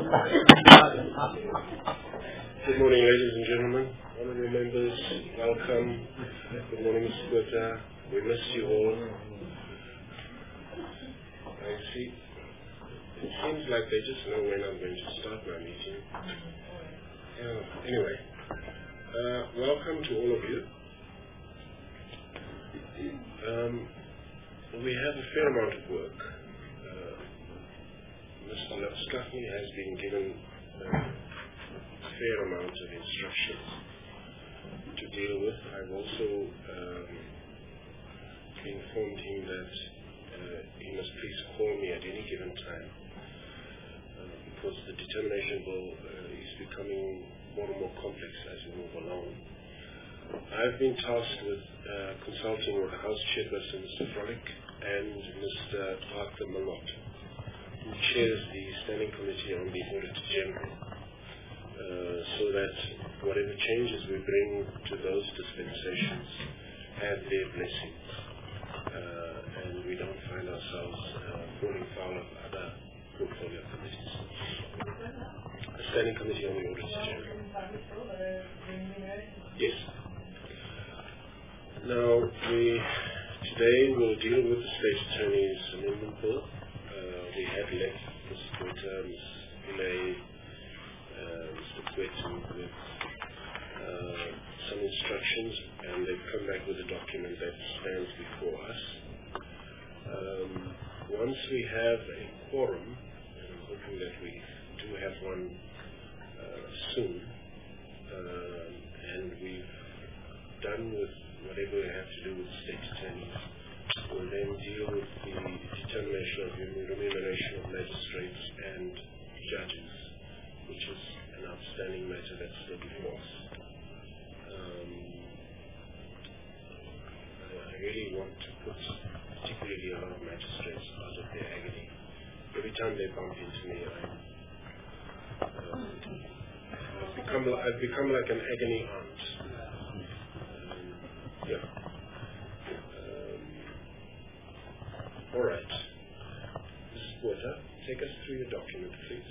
Good morning, ladies and gentlemen, honorable members, welcome. Good morning, Mr. Botha. We miss you all. I see. It seems like they just know when I'm going to start my meeting. Anyway, welcome to all of you. We have a fair amount of work. Mr. Stuffney has been given a fair amount of instructions to deal with. I've also informed him that he must please call me at any given time because the determination bill is becoming more and more complex as we move along. I've been tasked with consulting with the House Chairperson, Mr. Frolick, and Mr. Arthur Malott, who chairs the Standing Committee on the Auditor General, so that whatever changes we bring to those dispensations have their blessings, and we don't find ourselves falling foul of other portfolio committees. The Standing Committee on the Auditor General. Yes. Now, today we'll deal with the State Attorney's Amendment Bill. We had left Mr. Botha, Ms. Pillay, Mr. Quetton with some instructions, and they've come back with a document that stands before us. Once we have a quorum, and I'm hoping that we do have one soon, and we've done with whatever we have to do with state attorneys, we'll then deal with the determination of the remuneration of magistrates and judges, which is an outstanding matter that's still before us. I really want to put particularly a lot of magistrates out of their agony. Every time they bump into me, I've become like an agony aunt. Yeah. All right. Mrs. Botha, take us through your document, please.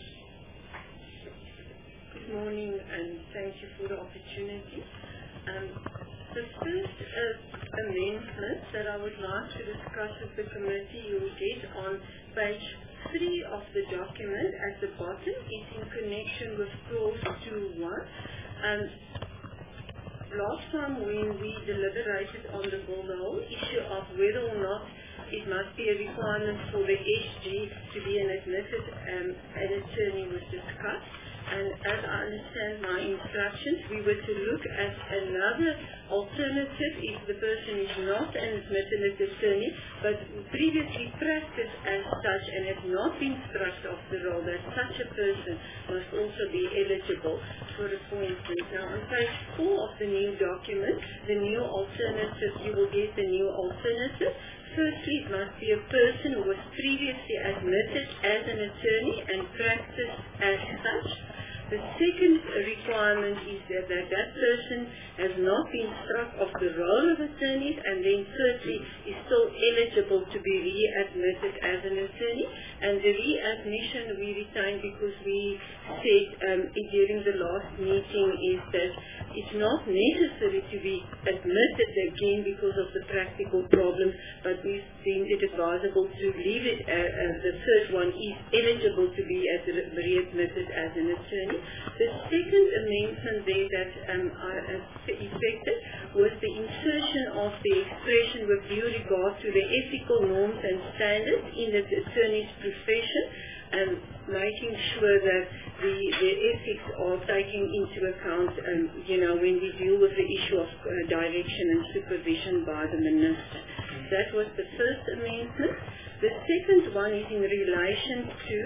Good morning, and thank you for the opportunity. The first amendment that I would like to discuss with the committee, you will get on page 3 of the document at the bottom. It's in connection with clause 2.1. Last time when we deliberated on the bill, the whole issue of whether or not it must be a requirement for the SG to be an admitted an attorney was discussed. And as I understand my instructions, we were to look at another alternative if the person is not an admitted attorney, but previously practiced as such and has not been struck off the roll, that such a person must also be eligible for appointment. Now on page 4 of the new document, the new alternative, you will get the new alternative. Firstly, it must be a person who was previously admitted as an attorney and practiced as such. The second requirement is that that person has not been struck off the roll of attorneys, and then thirdly is still eligible to be readmitted as an attorney. And the readmission we retained because we said during the last meeting is that it's not necessary to be admitted again because of the practical problems, but we deemed it advisable to leave it. The third one is eligible to be readmitted as an attorney. The second amendment there that effected was the insertion of the expression with due regard to the ethical norms and standards in the attorney's profession, and making sure that the ethics are taken into account, when we deal with the issue of direction and supervision by the minister. That was the first amendment. The second one is in relation to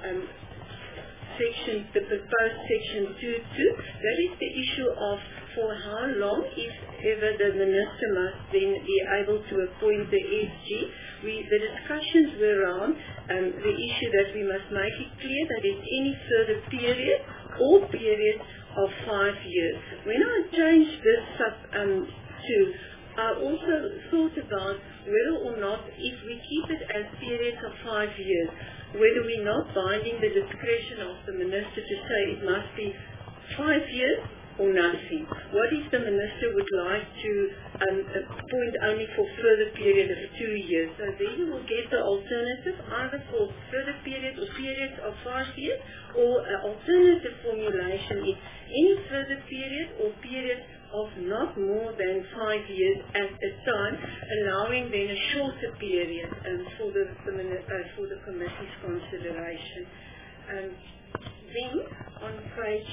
the proposed section 2.2. That is the issue of for how long, if ever, the minister must then be able to appoint the SG. The discussions were around the issue that we must make it clear that it's any further period or period of 5 years. When I changed this to I also thought about whether or not, if we keep it as periods of 5 years, whether we're not binding the discretion of the minister to say it must be 5 years or nothing. What if the minister would like to appoint only for further period of 2 years? So then you will get the alternative either for further period or periods of 5 years, or an alternative formulation is any further period or period of not more than 5 years at a time, allowing then a shorter period for the committee's consideration. Then on page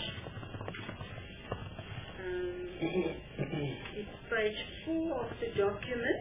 it's page 4 of the document,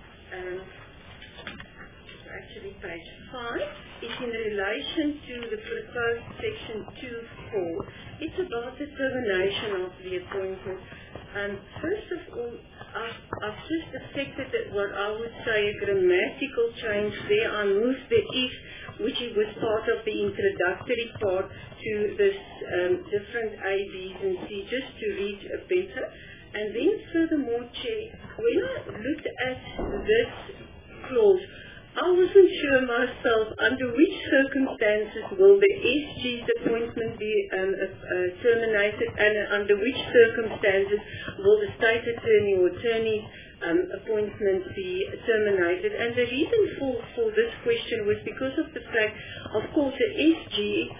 actually page 5, it's in relation to the proposed section 2.4. It's about the termination of the appointment. First of all, I've just affected what I would say a grammatical change there. I moved the if, which was part of the introductory part, to this different A, B, and C, just to read better. And then furthermore, Chair, when I looked at this clause, I wasn't sure myself under which circumstances will the SG's appointment be terminated, and under which circumstances will the state attorney or attorney's appointment be terminated. And the reason for this question was because of the fact, of course, the SG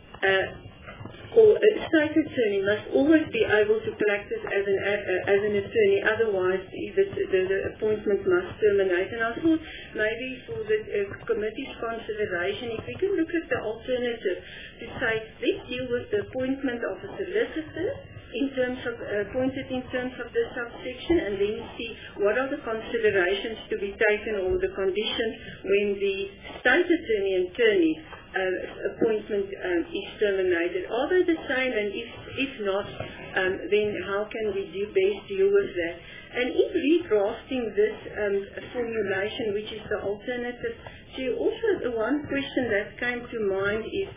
or a state attorney must always be able to practice as an attorney, otherwise the appointment must terminate. And I thought maybe for the committee's consideration, if we can look at the alternative to say, let's deal with the appointment of a solicitor in terms of appointed in terms of the subsection, and then see what are the considerations to be taken or the conditions when the state attorney and attorney appointment is terminated. Are they the same? And if not, then how can we best deal with that? And in redrafting this formulation, which is the alternative, also the one question that came to mind is,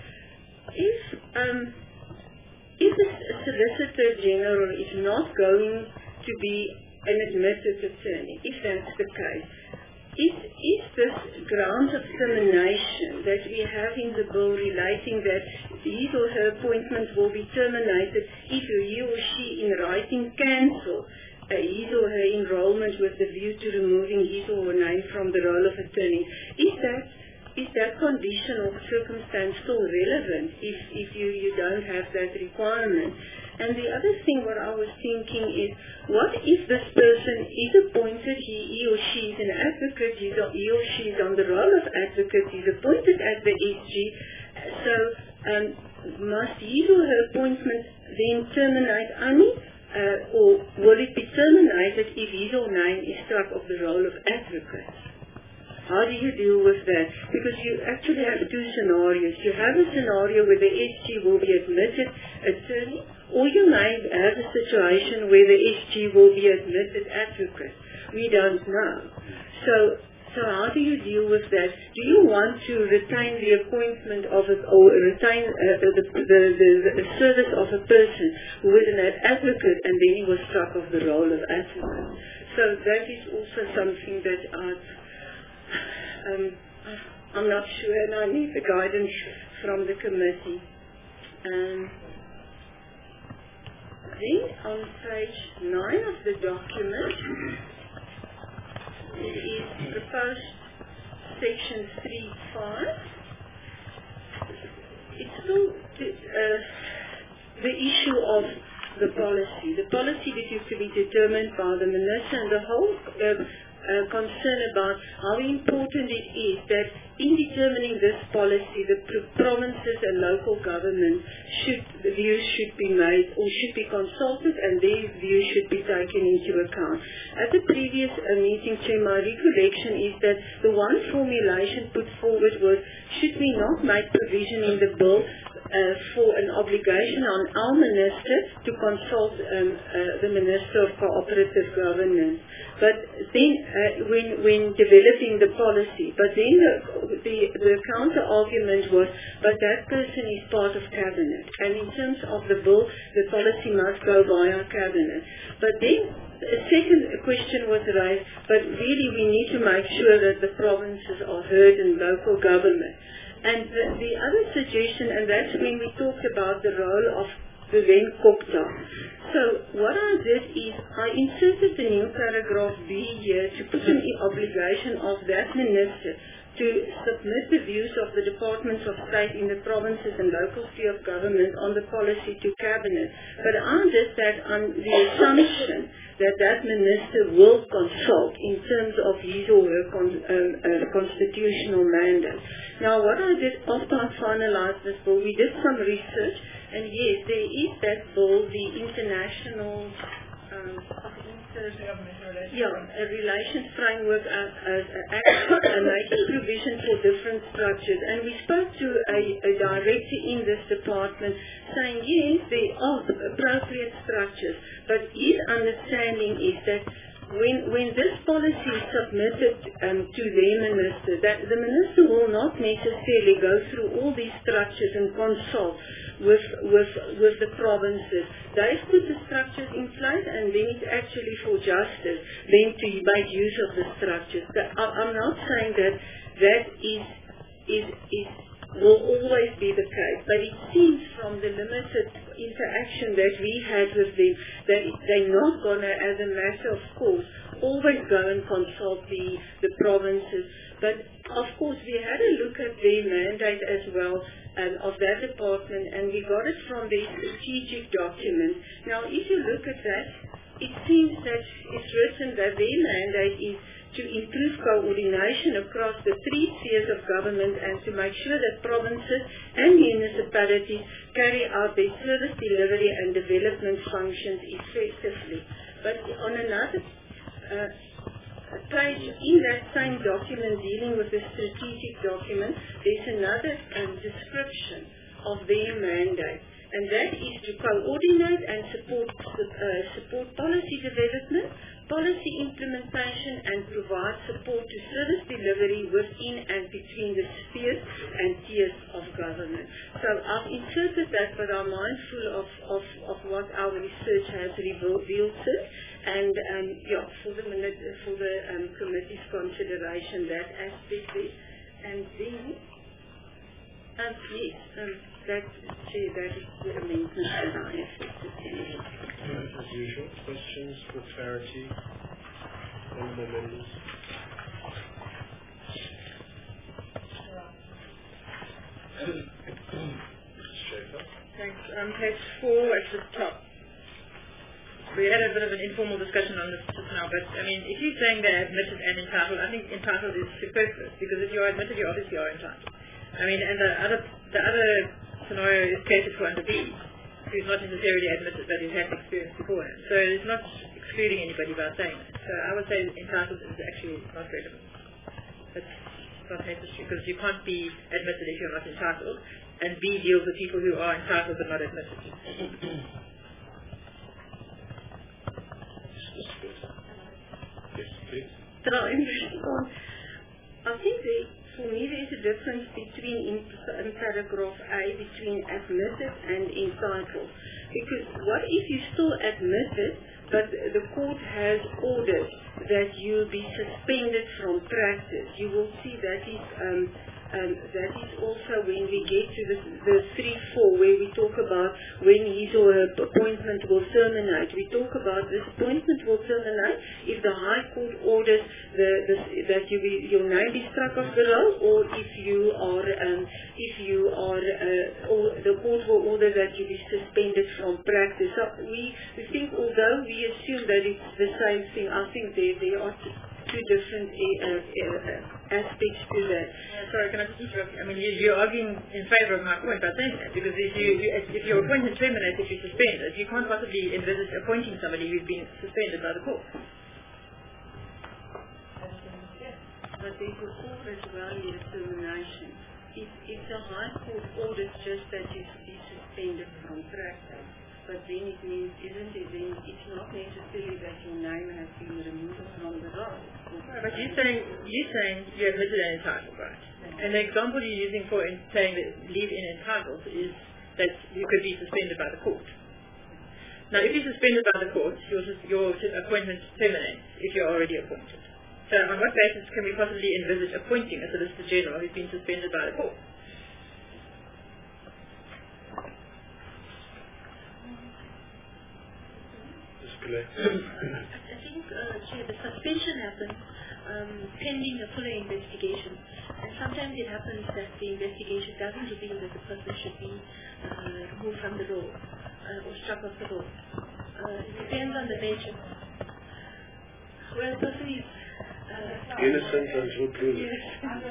if a Solicitor General is not going to be an admitted attorney, if that's the case, is this ground of termination that we have in the bill relating that his or her appointment will be terminated if he or she in writing cancel his or her enrollment with the view to removing his or her name from the role of attorney? Is that condition or circumstance still relevant if you don't have that requirement? And the other thing what I was thinking is, what if this person is appointed, he or she is an advocate, he or she is on the role of advocate, he's appointed at the SG, so must his or her appointment then terminate only, or will it be terminated if his or name is struck of the role of advocate? How do you deal with that? Because you actually have two scenarios. You have a scenario where the SG will be admitted attorney, or you may have a situation where the SG will be admitted advocate. We don't know. So how do you deal with that? Do you want to retain the appointment of it, or retain the service of a person who was an advocate and then he was struck of the role of advocate? So that is also something that I'm not sure, and I need the guidance from the committee. Then on page 9 of the document, it is proposed section 3.5. It's still the issue of the policy. The policy that is to be determined by the minister, and the whole concern about how important it is that in determining this policy, the provinces and local governments the views should be made or should be consulted, and their views should be taken into account. At the previous meeting, Chair, my recollection is that the one formulation put forward was, should we not make provision in the bill for an obligation on our minister to consult the Minister of Cooperative Governance. But then, when developing the policy, but then the counter argument was, but that person is part of cabinet, and in terms of the bill, the policy must go via cabinet. But then a second question was raised, but really we need to make sure that the provinces are heard in local government. And the other suggestion, and that's when we talked about the role of the then COGTA. So what I did is I inserted the new paragraph B here to put an obligation of that minister to submit the views of the Departments of State in the provinces and local sphere of government on the policy to Cabinet. But I did that on the assumption that that minister will consult in terms of his or her constitutional mandate. Now what I did after I finalized this bill, we did some research, and yes, there is that bill, the International a relations framework act and making provision for different structures. And we spoke to a director in this department saying, yes, there are appropriate structures, but his understanding is that when this policy is submitted to their minister, that the minister will not necessarily go through all these structures and consult with the provinces. They've put the structures in place, and then it's actually for justice then to make use of the structures. I'm not saying that will always be the case, but it seems from the limited interaction that we had with them that they're not going to, as a matter of course, always go and consult the provinces. But of course we had a look at their mandate as well of that department, and we got it from their strategic document. Now if you look at that, it seems that it's written that their mandate is to improve coordination across the three spheres of government and to make sure that provinces and municipalities carry out their service delivery and development functions effectively. But on another page in that same document dealing with the strategic document, there's another description of their mandate, and that is to coordinate and support policy development, policy implementation, and provide support to service delivery within and between the spheres and tiers of government. So I've inserted that, but I'm mindful of what our research has revealed, and for the committee's consideration, that aspect is. And then, that is the amendment that I have accepted. As usual, questions for clarity? Honourable members? Schaefer? Thanks. Page 4 at the top. We had a bit of an informal discussion on this just now, but I mean, if you're saying they're admitted and entitled, I think entitled is superfluous, because if you're admitted, you obviously are entitled. I mean, and the other scenario is catered for under B, who's not necessarily admitted, but who's had experience beforehand. So it's not excluding anybody by saying that. So I would say entitled is actually not relevant. It's not necessary, because you can't be admitted if you're not entitled, and B deals with people who are entitled but not admitted. I think for me there's a difference between in paragraph A between admitted and entitled. Because what if you still admitted, but the court has ordered that you be suspended from practice? You will see that is also when we get to the 3-4, where we talk about when his or her appointment will terminate. We talk about this appointment will terminate if the High Court orders that your name be struck off the roll, or if you are or the court will order that you be suspended from practice. So we think, although we assume that it's the same thing, I think there are two different aspects to that. Sorry, can I just interrupt? I mean, you're arguing in favour of my point by saying that, because if your appointment terminates, if you're suspended, you can't possibly envisage appointing somebody who's been suspended by the court. But there's a court as well in the termination. If the High Court orders just that you be suspended from practice, but then it means, isn't it, then it's not necessarily that your name has been removed from the roll. But you're saying you're admitted and entitled, right? And the example you're using for saying that leave in entitled is that you could be suspended by the court. Now, if you're suspended by the court, your appointment terminates if you're already appointed. So on what basis can we possibly envisage appointing a Solicitor General who's been suspended by the court? I think, Chair, the suspension happens pending a fuller investigation. And sometimes it happens that the investigation doesn't reveal that the person should be removed from the role or struck off the role. It depends on the nature. Well, the person is innocent until proven. Yes.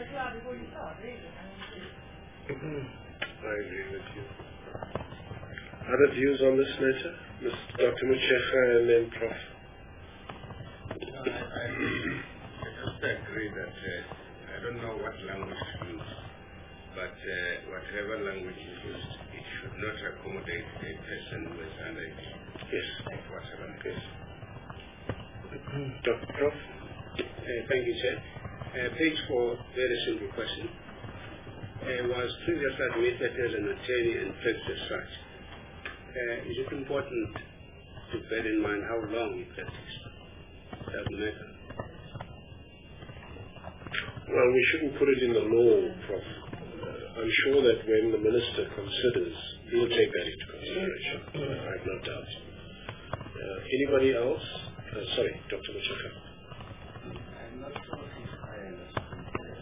I agree with you. Other views on this matter? Dr. Motshekga and then Prof. I just agree that I don't know what language to use, but whatever language is used, it should not accommodate a person who is underage. Yes. Of whatever. Yes. Dr. Prof. Thank you, Chair. Page 4, very simple question. Was previously admitted as an attorney and practiced as such. Is it important to bear in mind how long he practiced? Does it matter? Well, we shouldn't put it in the law, Prof. I'm sure that when the Minister considers, he'll take that into consideration. I have no doubt. Anybody else? Sorry, Dr. Motshekga. I'm not sure if I understood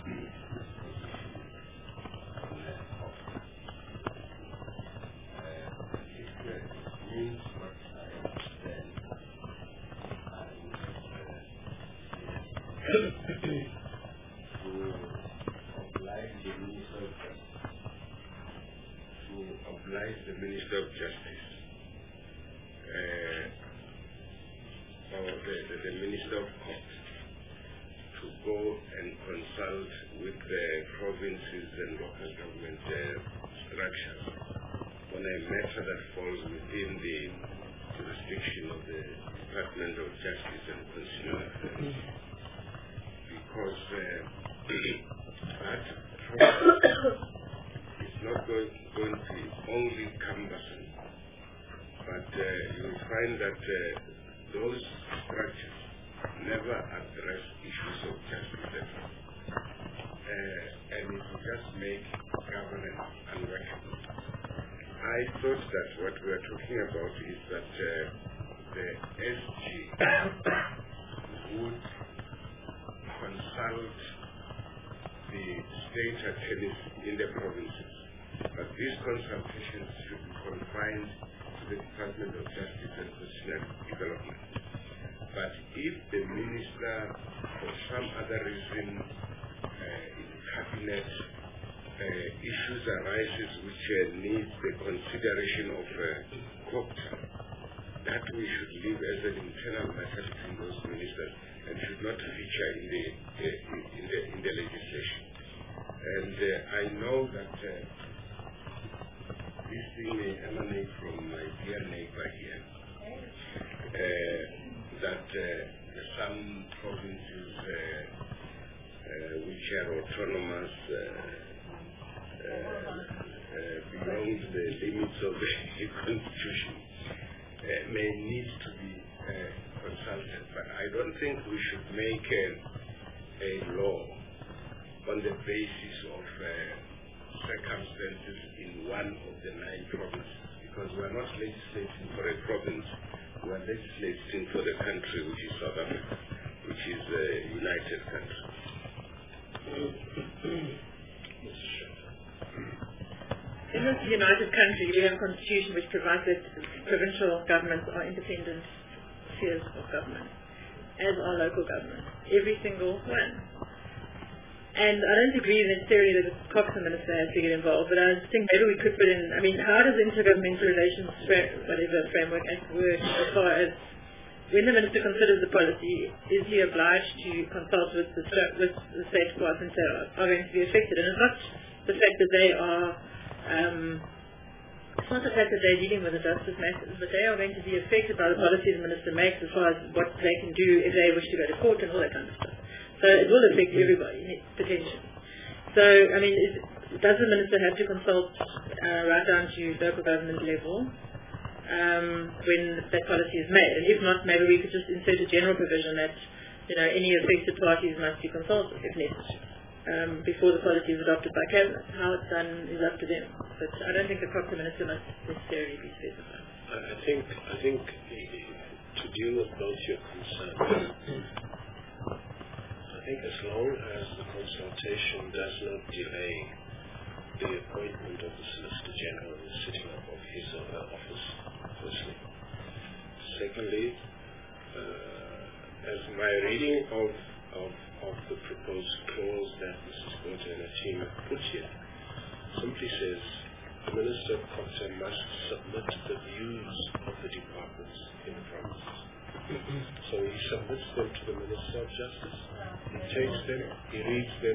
it means what I understand. To oblige the Minister of Justice, or the Minister of Court, to go and consult with the provinces and local government structures on a matter that falls within the jurisdiction of the Department of Justice and Consular Affairs. Because that process is not going to be only cumbersome, but you will find that those structures never address issues of justice at all. And it will just make governance unworkable. I thought that what we are talking about is that the SG would consult the state attorneys in the provinces. But these consultations should be confined to the Department of Justice and Constitutional Development. But if the minister, for some other reason, in the cabinet, issues arises which needs the consideration of COPTA, that we should leave as an internal matter between those ministers and should not feature in the legislation. And I know that this thing may emanate from my dear neighbor here, that some provinces which are autonomous beyond the limits of the Constitution may need to be consulted. But I don't think we should make a law on the basis of circumstances in one of the 9 provinces, because we are not legislating for a province, we are legislating for the country, which is South Africa, which is a united country. In this united country, we have a constitution which provides that provincial governments are independent spheres of government, as are local governments, every single one. And I don't agree necessarily that the Coxon Minister has to get involved, but I think maybe we could put in, I mean, how does intergovernmental relations, whatever framework act work as far as when the Minister considers the policy, is he obliged to consult with the state parts and say are going to be affected? And it's not the fact that they are, it's not the fact that they're dealing with the justice matters, but they are going to be affected by the policy the Minister makes as far as what they can do if they wish to go to court and all that kind of stuff. So it will affect everybody, potentially. So, I mean, does the Minister have to consult right down to local government level when that policy is made. And if not, maybe we could just insert a general provision that any affected parties must be consulted if necessary before the policy is adopted by Cabinet. How it's done is up to them. But I don't think the Prime Minister must necessarily be specified. I think to deal with both your concerns, I think as long as the consultation does not delay the appointment of the Solicitor General and the setting up of his or her office, firstly. Secondly, as my reading of the proposed clause that Mrs. Botha and her team have put here simply says the Minister of Culture must submit the views of the departments in the provinces. So he submits them to the Minister of Justice, he takes them, he reads them.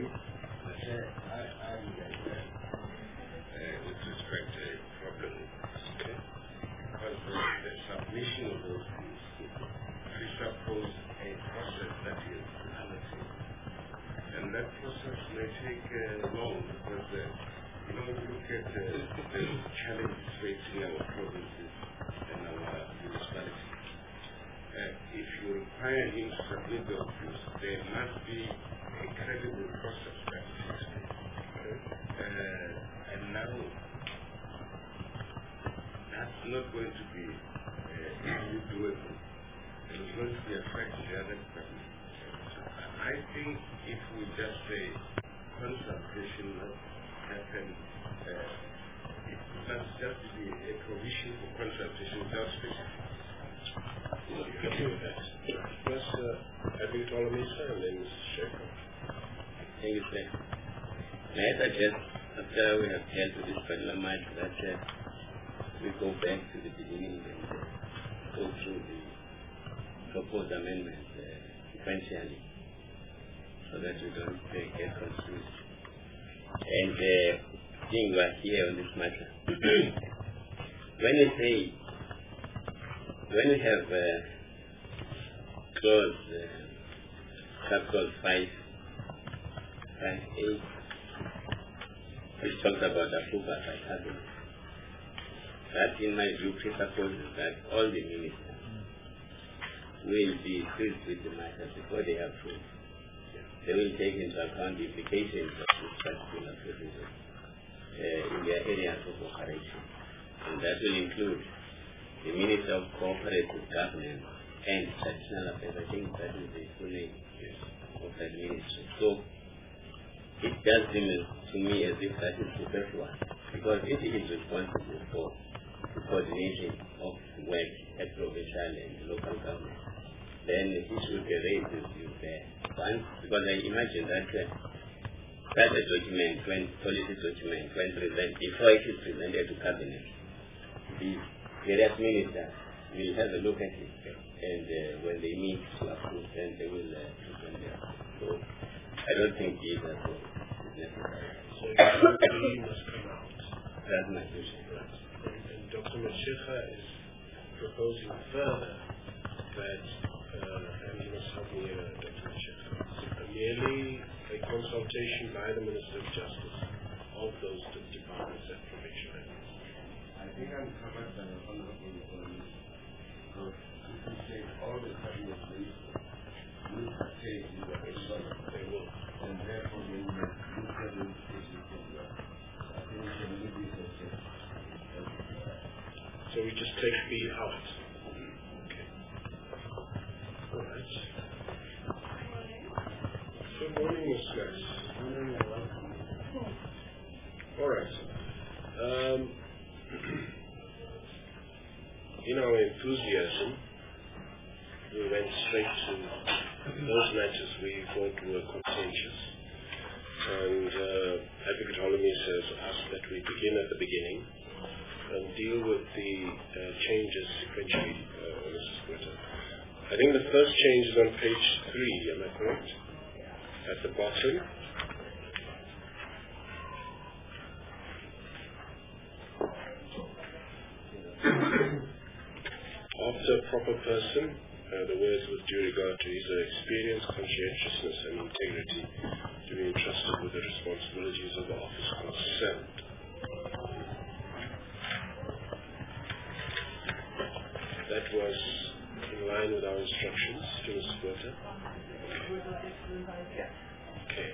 With respect to a problem, okay? Because the submission of those views presuppose a process that is relative. And that process may take long because, if you look at the challenges facing our provinces and our municipalities, if you require him to submit those views, there must be a credible process that takes place. And now, that's not going to be easily doable. It is going to be affecting the other departments. I think if we just say consultation must happen, it must just be a provision for consultation without specifics. First, Advocate Olomisa and then Mr. Shekhar. Thank you, sir. May I suggest, after we have dealt with this particular matter, that we go back to the beginning and go through the proposed amendments sequentially, so that we don't get confused. And being we are here on this matter, when we have clause, sub-clause 5A, which talks about approval by Cabinet, that in my view presupposes that all the ministers will be filled with the matter before they approve. They will take into account the implications of this particular provision in their areas of operation. And that will include the Minister of Cooperative Governance and Traditional Affairs. I think that is the full name of that ministry. So it does seem to me as if that is the first one, because it is responsible for the coordination of work at provincial and local government. Then it should be raised with once, because I imagine that that a document, policy document, when presented, before it is presented to Cabinet, the various ministers will have a look at it, and when they meet to approve, then they will present it. So I don't think either is necessary. So you must come out. That's my position. And Dr. Mashekha is proposing further that, and you must help me, Dr. Mashekha, merely a consultation by the Minister of Justice of those departments at provincial level. I think I'm covered by the Honorable Economist, because if you say all the Cabinet ministers will partake in the result, They will. and therefore they will look at the implications from that. I think we can leave this as a So we just take B out. Okay. All right. Good morning, Ms. Smith. All right. In our enthusiasm, we went straight to those matters we thought were contentious. And Advocate Olomisa has asked that we begin at the beginning and deal with the changes sequentially, Mrs. Botha. I think the first change is on page 3, am I correct? At the bottom. After proper person, the words with due regard to his experience, conscientiousness and integrity to be entrusted with the responsibilities of the office concerned. That was in line with our instructions to Mrs. Botha. Okay.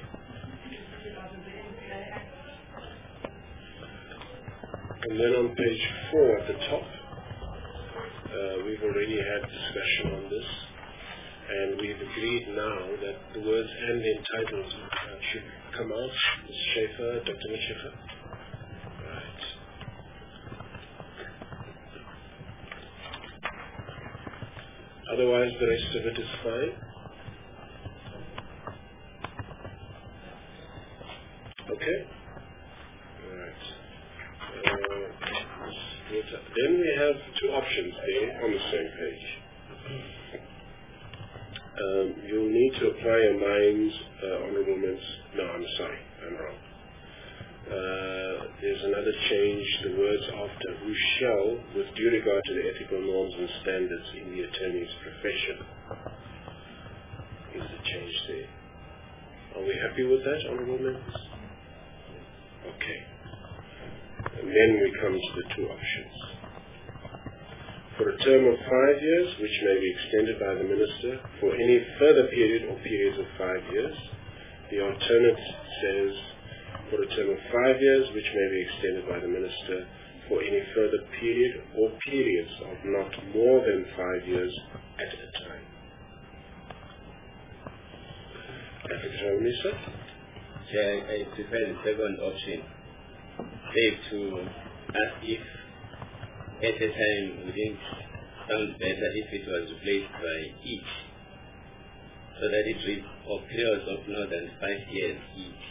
And then on page 4 at the top, we've already had discussion on this, and we've agreed now that the words "and entitled" should come out. Ms. Schaefer, Dr. Macheffer. Right. Otherwise, the rest of it is fine. Okay. All right. Then we have two options there on the same page. You'll need to apply your minds, honorable members. No, I'm sorry, I'm wrong. There's another change. The words after "who shall," with due regard to the ethical norms and standards in the attorney's profession, is the change there. Are we happy with that, honorable members? Okay. And then we come to the two options. For a term of 5 years, which may be extended by the minister for any further period or periods of 5 years. The alternate says, for a term of 5 years, which may be extended by the minister for any further period or periods of not more than 5 years at a time. Minister? I prefer the second option. Save to ask if at a time we think sounds better if it was replaced by each, so that it reads for periods of more than 5 years each.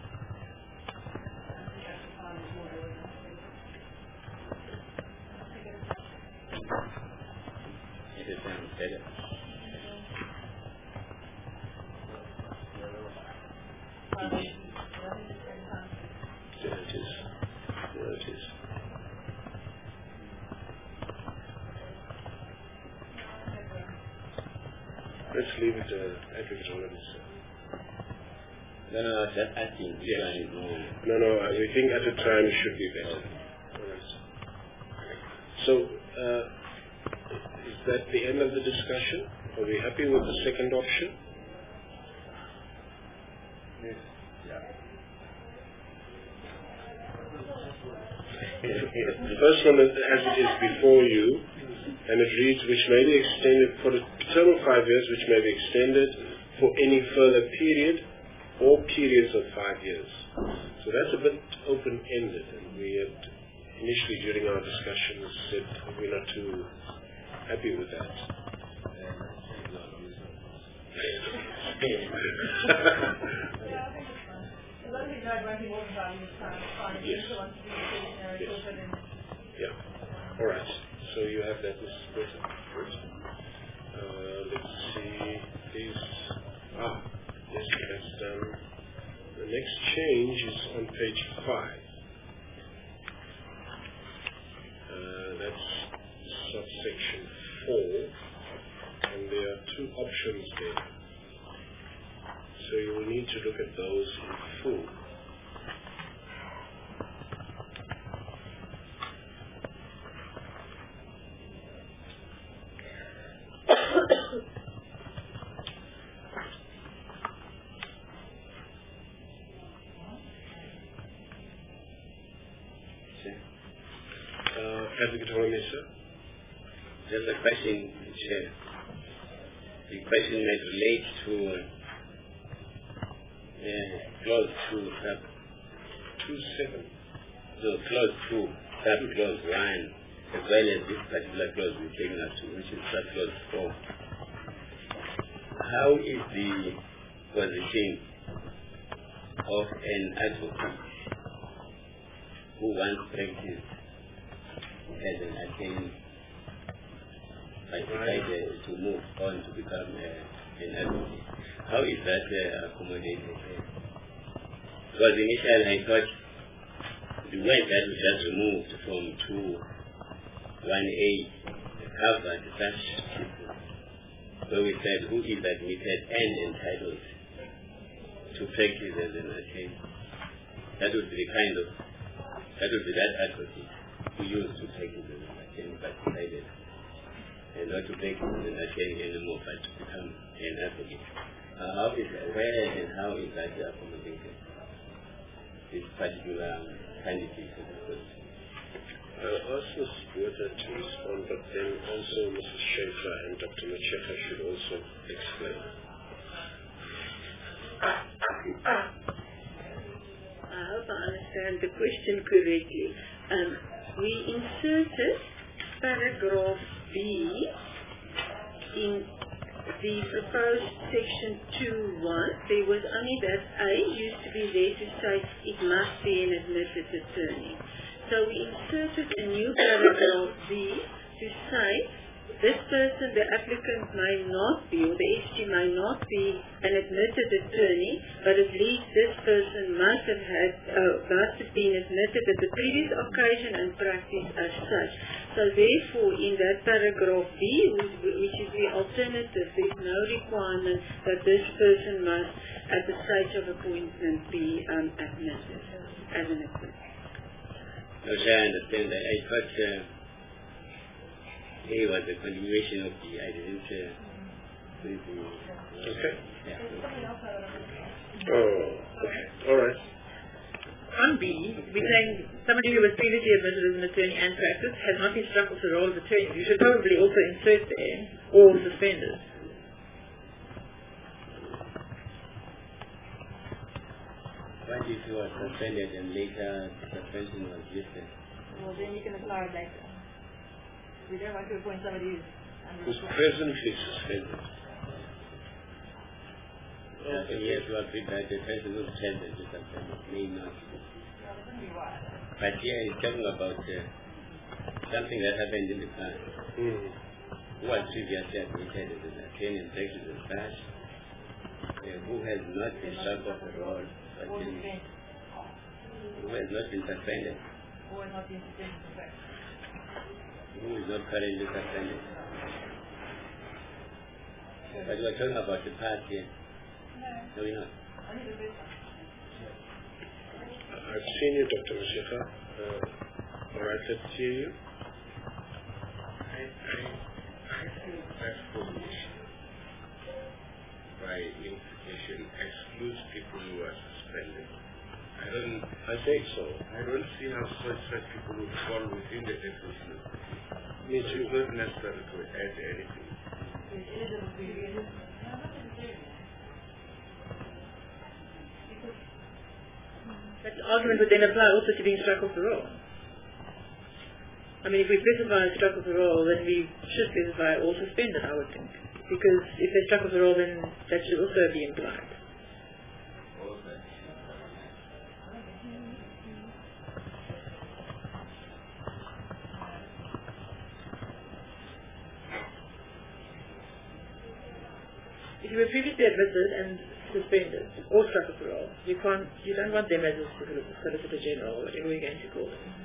At a time better. Let's leave it Advocate Hollands. No, I was just asking. Yes. No, we think at a time should be better. Yes. So, is that the end of the discussion? Are we happy with the second option? Yes. Yeah. The first one, as it is before you, and it reads, which may be extended for a term of 5 years, which may be extended for any further period or periods of 5 years. So that's a bit open-ended, and we had initially during our discussions said we're not too happy with that. Yes. Yeah. All right. So you have that, Mrs. Botha. Let's see. Please. Yes, that's done. The next change is on page 5. That's subsection 4, and there are two options there. So you will need to look at those in full. Advocate Hollands, sir. Just a question, Chair. The question might relate to clause 2, sub 2.7. So clause 2, sub clause 1, as well as this particular clause we're taking us to, which is sub clause 4. How is the position of an advocate who once practiced as an attorney but decided to move on to become an advocate? How is that accommodated? Because initially I thought the word that we just removed from 2.1a covered such people. So we said who is admitted and entitled to practice as an attorney. That would be that advocate who used to practice as an attorney but decided and not to break into the attorney anymore, but to become an advocate. Where and how is that accommodated? This particular candidate for the post. I'll ask Ms. Botha to respond, but then also Mrs. Schaefer and Dr. Macheka should also explain. I hope I understand the question correctly. We inserted paragraph B in the proposed section 2.1. There was only that A used to be there to say it must be an admitted attorney. So we inserted a new paragraph B to say this person, the applicant, may not be, or the SG may not be an admitted attorney, but at least this person must have been admitted at the previous occasion and practiced as such. So therefore, in that paragraph B, which is the alternative, there's no requirement that this person must, at the stage of appointment, be admitted as an attorney. Okay, I understand that. I thought A was a continuation of the identity. Okay. Yeah. Oh, okay. All right. On B, we're saying somebody who was previously admitted as an attorney and practice has not been struck off the roll of attorney. You should probably also insert there, or suspended. What if he was suspended and later the suspension was lifted? Well, then you can apply it later. We don't want to appoint somebody Who's presently suspended. Okay, yes, you agree that the person who's present is suspended may not. But here he's talking about something that happened in the past. Who was previously admitted as an attorney and practice as such, who has not been struck off the roll, but who has not been suspended. Who is not currently suspended. But we're talking about the past here. No, we're not. I've seen you, Dr. Macheka. All right, let's hear you. I think that formulation by implication excludes people who are suspended. I think so. I don't see how such people would fall within the definition. Me too. It's not necessary to add anything. That argument would then apply also to being struck off the roll. I mean, if we specify struck off the roll, then we should specify or suspended, I would think. Because if they're struck off the roll, then that should also be implied. If you were previously admitted and suspended or struck off the roll, you don't want them as a solicitor general or whatever we're going to call them.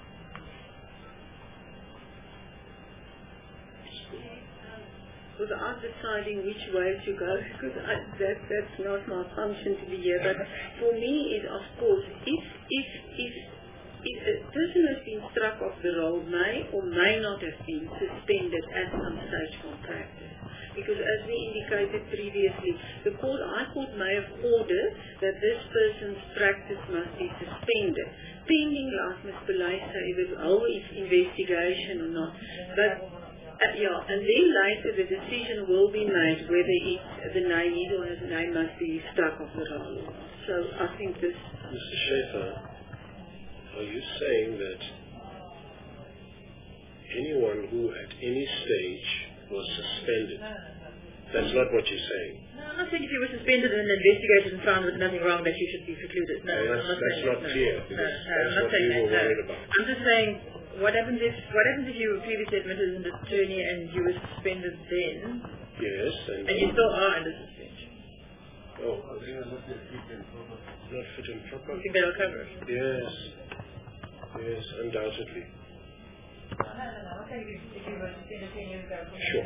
Without deciding which way to go, because that's not my function to be here. But for me, it of course, if a person has been struck off the roll, may or may not have been suspended at some stage from practice. Because as we indicated previously, the High Court may have ordered that this person's practice must be suspended, pending, like Ms. Pillay said, the whole investigation or not. But and then later the decision will be made whether the name is or the name must be struck off the roll. So I think this... Mr. Schaefer, are you saying that anyone who at any stage was suspended, that's not what you're saying? No, I'm not saying if you were suspended and investigated and found with nothing wrong that you should be precluded. No, I'm not saying that's not clear. No, I'm not saying that. No. I'm just saying, what happens if you were previously admitted as an attorney and you were suspended then? Yes. And you still are under suspension. Oh, not fit and proper. You think that'll cover it? Yes. Yes, undoubtedly. I'm saying if you were suspended 10 years ago, sure.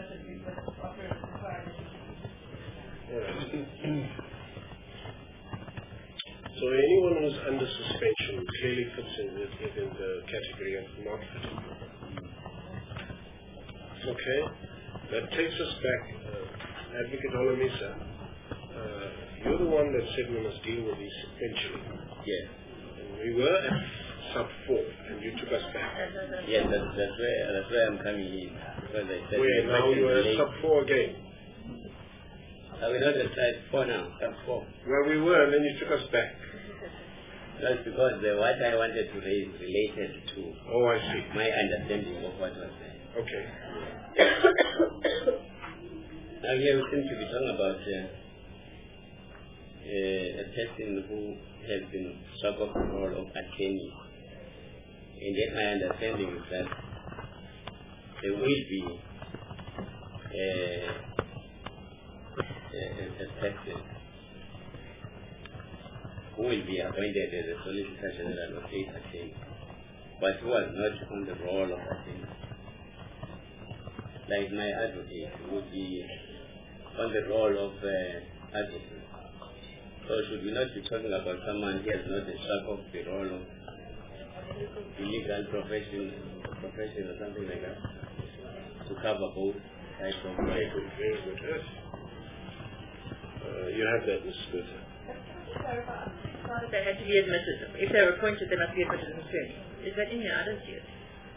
So anyone who's under suspension clearly fits in within the category of not fitting. Okay. That takes us back. Advocate Holomisa, you're the one that said we must deal with these sequentially. Yes. And we were at sub 4, and you took us back. Yes, that's where I'm coming in. Because I said Where now you are at sub 4 again. Are we not at side 4 now? Sub 4. Where we were, and then you took us back. That's because what I wanted to raise related to I see. my understanding of what was there. Okay. Now here we seem to be talking about a person who has been struck off the role of attorney. And yet my understanding is that there will be a person who will be appointed as a Solicitor General of State Attorney, but who was not on the role of attorney. Like my advocate would be on the role of advocate. So should we not be talking about someone who has not struck off the role of the legal profession or something like that, to cover both types of Very good, very good. Yes. You have that, Mr. Scooter. They had to be admitted. If they were appointed, they must be admitted as attorney. Is that in here? I don't see it.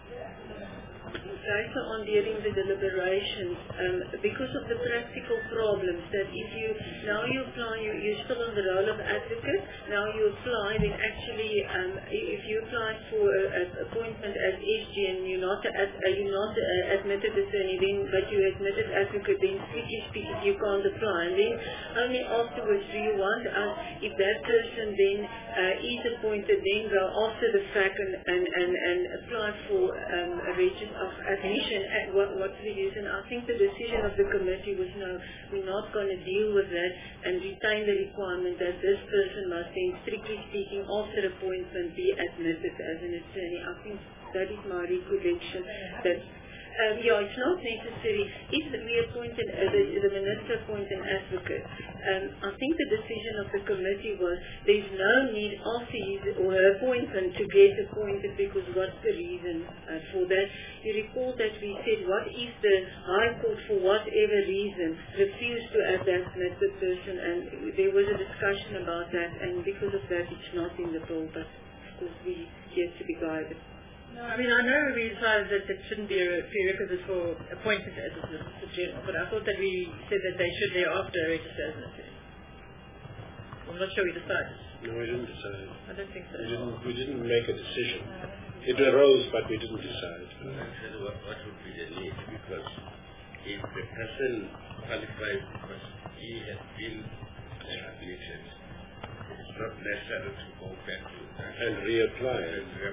Later on during the deliberations, because of the practical problems that if you apply, you're still on the role of advocate, now you apply, then actually if you apply for an appointment as SG and you're not admitted attorney, then but you admitted advocate, then strictly speaking you can't apply. And then only afterwards do you want us, if that person then is appointed, then go after the fact and apply for a register of admission at what's the use. And I think the decision of the committee was no, we're not going to deal with that and retain the requirement that this person must then, strictly speaking, after appointment be admitted as an attorney. I think that is my recollection. That it's not necessary. If we appointed, the minister appointed an advocate, I think the decision of the committee was there's no need after his or her appointment to get appointed, because what's the reason for that? You recall that we said, what if the High Court, for whatever reason, refused to admit the person, and there was a discussion about that, and because of that it's not in the bill, but of course we yet to be guided. No, I mean, I know we decided that it shouldn't be a prerequisite for appointment as a Solicitor General, but I thought that we said that they should thereafter register as an attorney. I'm not sure we decided. No, we didn't decide. I don't think so. We didn't make a decision. It arose, but we didn't decide. What would be the need? Because if the person qualifies because he has been rehabilitated, it's not necessary to go back to that and reapply.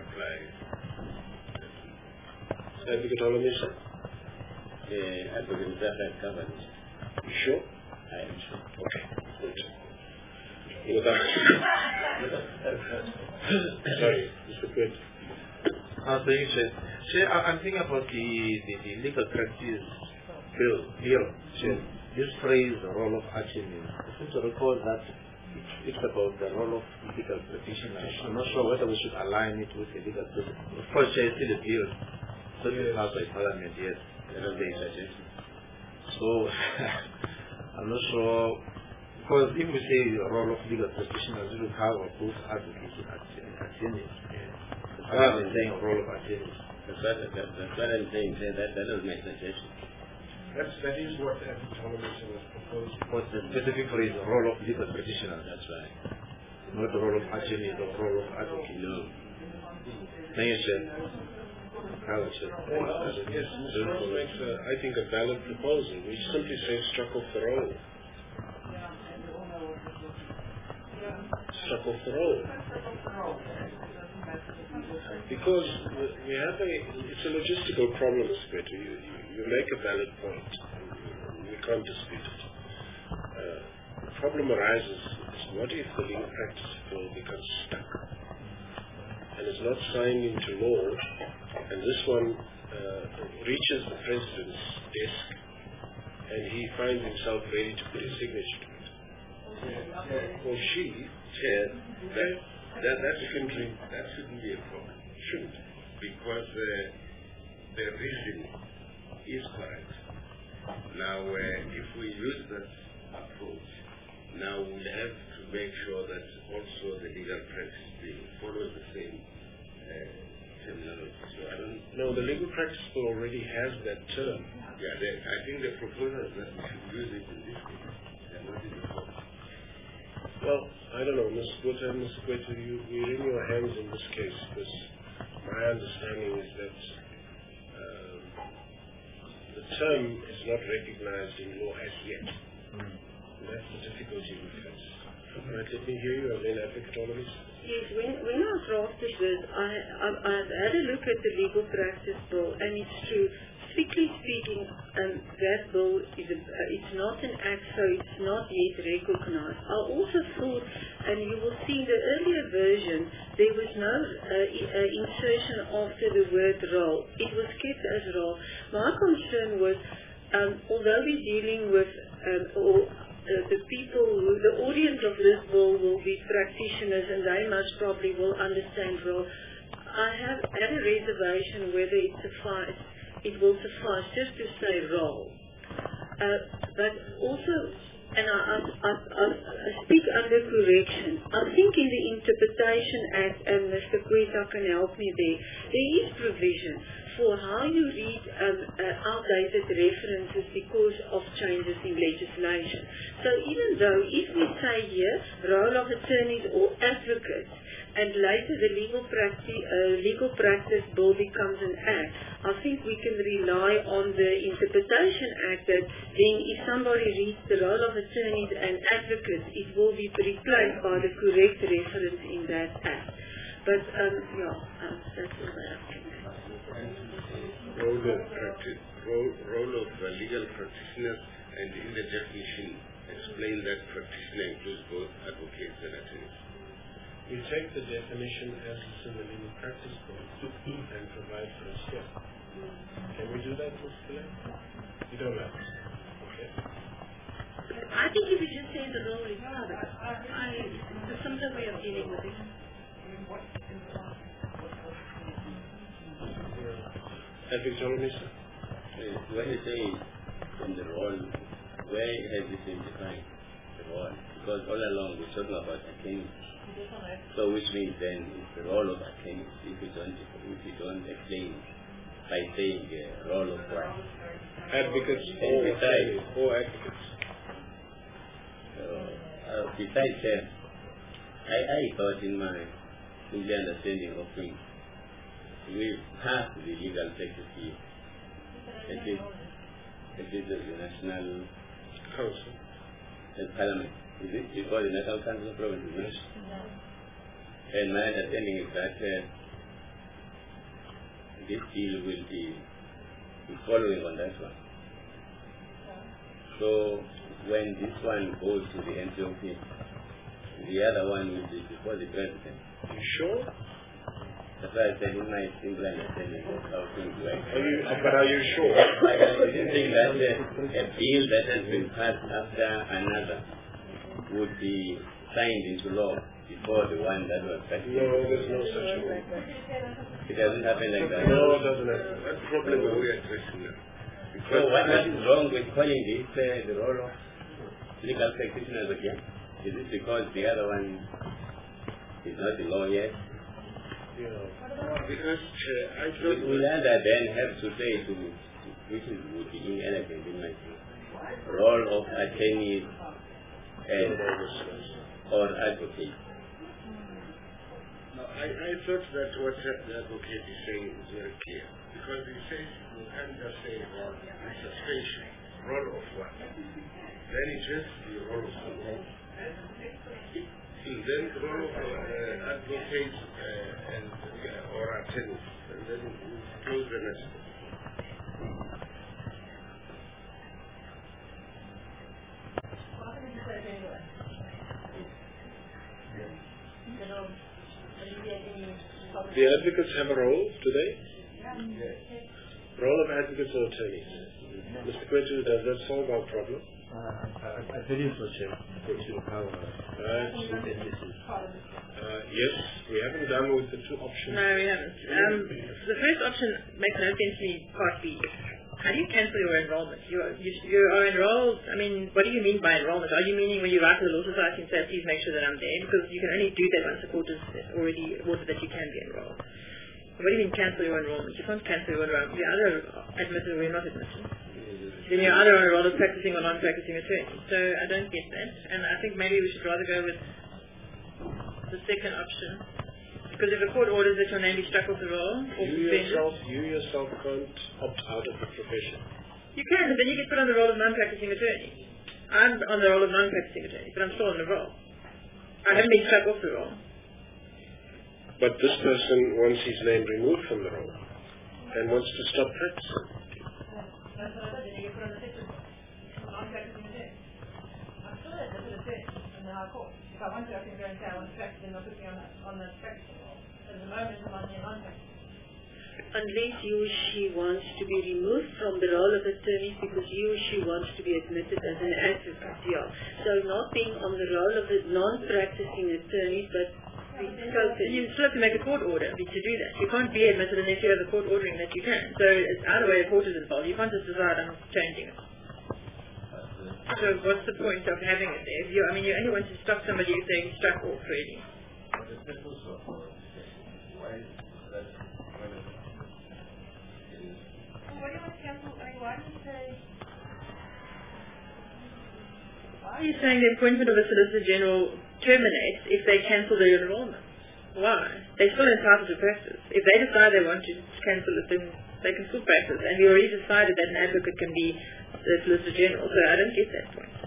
Advocate Holomisa? Advocate Mzaka has covered it. You sure? I am sure. Okay, good. Sorry, Mr. Quinn. Thank you, Chair. Chair, I'm thinking about the legal practice bill here. Chair, this phrase, the role of attorney, I seem to recall that it's about the role of legal practitioner. I'm not sure whether we should align it with the legal practitioner. Of course, Chair, it's still a bill. So it's passed by Parliament, yes. So, I'm not sure, because if we say the role of legal practitioners, it will cover both advocates and attorneys. Rather than saying role of attorneys. That's what I'm saying, sir. That was my suggestion. That is what Advocate Holomisa was proposing. But the specific phrase, role of legal practitioners. That's right. Not the role of attorney, the role of advocate. No. Thank you, Chair. Yes, Mr. Ross makes, I think, a valid proposal. We simply say struck off the roll. Struck off the roll. Because we have it's a logistical problem, Mr. Peter. You make a valid point. We can't dispute it. The problem arises is what if the legal practice bill becomes stuck and is not signed into law, and this one reaches the President's desk and he finds himself ready to put his signature to it. Or she, Chair, that shouldn't be a problem. Shouldn't. Because the reason is correct. Now, if we use that approach, now we have to make sure that also the legal practice bill follows the same terminology. So I don't. No, the legal practice bill already has that term. Yeah, I think the proposal is that we should use it in this case. And not in the court. Well, I don't know, Mr. Botha and Mr. Kwetu, you're in your hands in this case, because my understanding is that the term is not recognized in law as yet. And that's the difficulty we face. All right, let me hear you, Arlene Advocate Olomis. Yes, when I drafted this, I've had a look at the legal practice bill, and it's true. Strictly speaking, that bill it's not an act, so it's not yet recognized. I also thought, and you will see in the earlier version, there was no insertion after the word role. It was kept as role. My concern was, although we're dealing with the people, the audience of this bill will be practitioners, and they most probably will understand role. I have had a reservation whether it will suffice just to say role. But also, and I speak under correction, I think in the Interpretation Act, and Mr. Kweta can help me there is provision for how you read outdated references because of changes in legislation. So even though if we say here, role of attorneys or advocates, and later the legal practice bill becomes an act, I think we can rely on the Interpretation Act that then if somebody reads the role of attorneys and advocates, it will be replaced by the correct reference in that act. But, that's all I have to say. Role of legal practitioners, and in the definition, explain that practitioner includes both advocates and attorneys. We take the definition as it's in the legal practice bill and provide for a step. Can we do that, Mr. Gillette? You don't have to. Okay. I think if you just say the role is covered, it's a simpler way of dealing with it. Advocate Olomis? When you say from the role, where has it been defined, the role? Because all along we're talking about attorneys. So which means then it's the role of attorneys if you don't explain by saying role of what? Advocates or advocates. Besides that, I thought in my understanding of things, we've passed the legal practice here. At least the National Council. The Parliament. Is it? You call the National Council of Provinces, yes? And my understanding is that this bill will be following on that one. So when this one goes to the NCOP, the other one will be before the President. You sure? That's why I said in my simple understanding of how things work. But are you sure? I didn't think that a bill that has been passed after another would be signed into law before the one that was passed. No, there's no such a thing. It doesn't happen like that. No, it doesn't happen. What problem are we addressing now? So what is wrong with calling this the role of legal practitioners again? Is it because the other one is not the law yet? Because I thought we rather then have to say which would be inelegant in my view. Role of attorneys and or advocates. No, I thought that what the advocate is saying is very clear. Because he says you can't just say suspension, role of what? Then it has to be role of someone. And then the role of advocates or attorneys. And then we close the rest. The advocates have a role today? Yes. Role of advocates or attorneys? Mr. Kwetu, does that solve our problem? I believe so, Chair. It should have yes, we haven't done with the two options. No, we haven't. The first option makes no sense to me, Part B. How do you cancel your enrollment? You are enrolled. I mean, what do you mean by enrollment? Are you meaning when you write to the Law Society and say, please make sure that I'm there? Because you can only do that once the court has already ordered that you can be enrolled. What do you mean cancel your enrollment? You can't cancel your enrollment. You're either admitted or you're not admitted. Then you're either enrolled as practicing or non-practicing attorney. So I don't get that. And I think maybe we should rather go with the second option. Because if the court orders that your name be struck off the roll or suspended... You yourself can't opt out of the profession. You can, but then you get put on the roll of non-practicing attorney. I'm on the roll of non-practicing attorney, but I'm still on the roll. I haven't been struck off the roll. But this person wants his name removed from the roll and wants to stop practicing. That's what I said, then you get put on the second roll. Non-practicing attorney. I'm still an attorney in the High Court. If I want to, I can go and say I want to practice, then they'll put me on the practicing roll. At the moment, I'm on the non-practicing. Unless he or she wants to be removed from the role of attorney because he or she wants to be admitted as an advocate. Yeah. So not being on the role of a non-practicing attorney, but you still have to make a court order to do that. You can't be admitted unless you have a court ordering that you can. So it's either way a court is involved. You can't just decide I'm changing it. So what's the point of having it there? You only want to stop somebody if they're struck off really. Why are you saying the appointment of a Solicitor General terminates if they cancel their enrollment? Why? They're still entitled to practice. If they decide they want to cancel it, then they can still practice. And we already decided that an advocate can be the Solicitor General, so I don't get that point.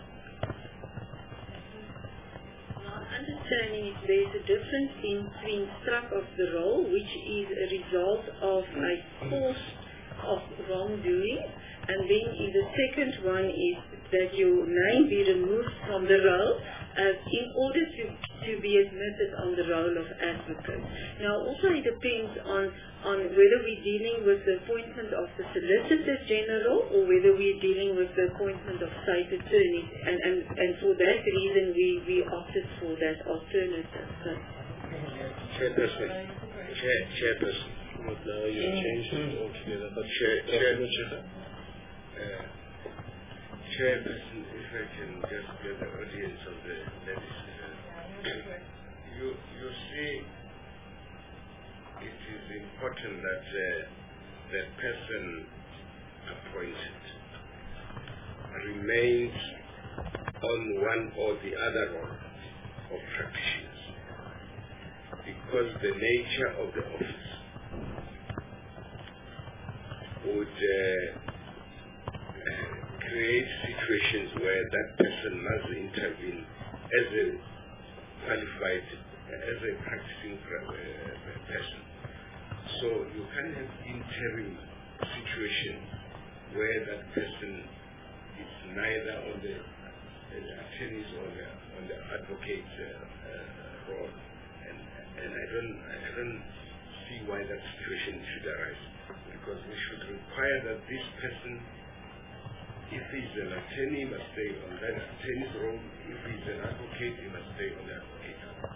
My understanding is there's a difference between struck off the roll, which is a result of a course of wrongdoing, and then the second one is that your name be removed from the roll in order to be admitted on the role of advocate. Now also it depends on whether we're dealing with the appointment of the Solicitor General or whether we're dealing with the appointment of state attorneys, and for that reason we opted for that alternative. So. Chairperson. But now you changed it altogether. But Chairperson, if I can just get the audience of the legislature. You see, it is important that the person appointed remains on one or the other role of practitioners, because the nature of the office would create situations where that person must intervene as a qualified, as a practicing person. So you can have interim situations where that person is neither on the attorney's or on the advocate's role, and I don't see why that situation should arise, because we should require that this person, if he's an attorney, must stay on that attorney's role. If he's an advocate, he must stay on the advocate's role.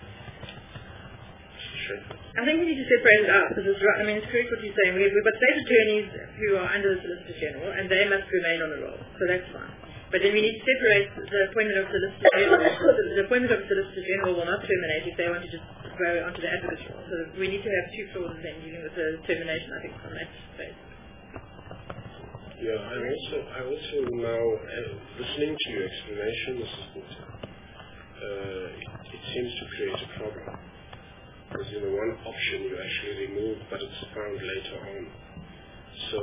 I think we need to separate it out, because it's right. It's correct what you're saying. We've got state attorneys who are under the Solicitor General, and they must remain on the roll. So that's fine. But then we need to separate the appointment of Solicitor General. The appointment of Solicitor General will not terminate if they want to just go onto the advocate's role. So we need to have two clauses then dealing with the termination, I think, on that space. Yeah, I also now, listening to your explanation, Mrs. Butler, it seems to create a problem. Because one option you actually remove, but it's found later on. So,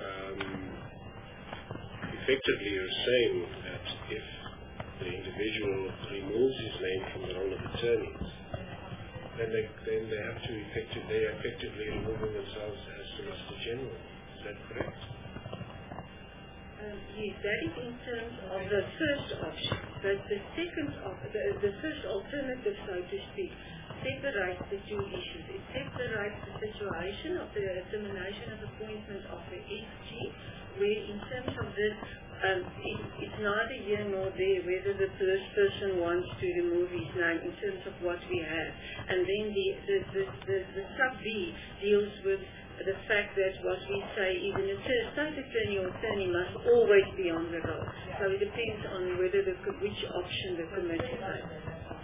effectively you're saying that if the individual removes his name from the role of attorney, then they are effectively removing themselves as Solicitor General. Is that correct? Yes, that is in terms of the first option. But the second, the first alternative, so to speak, separates the two issues. It separates the situation of the termination of appointment of the SG, where in terms of this, it's neither here nor there whether the first person wants to remove his name in terms of what we have. And then the sub B deals with the fact that what we say is an state attorney or attorney must always be on the roll. So it depends on which option the committee takes.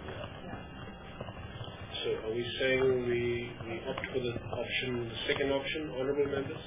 So are we saying we opt for the second option, honourable members?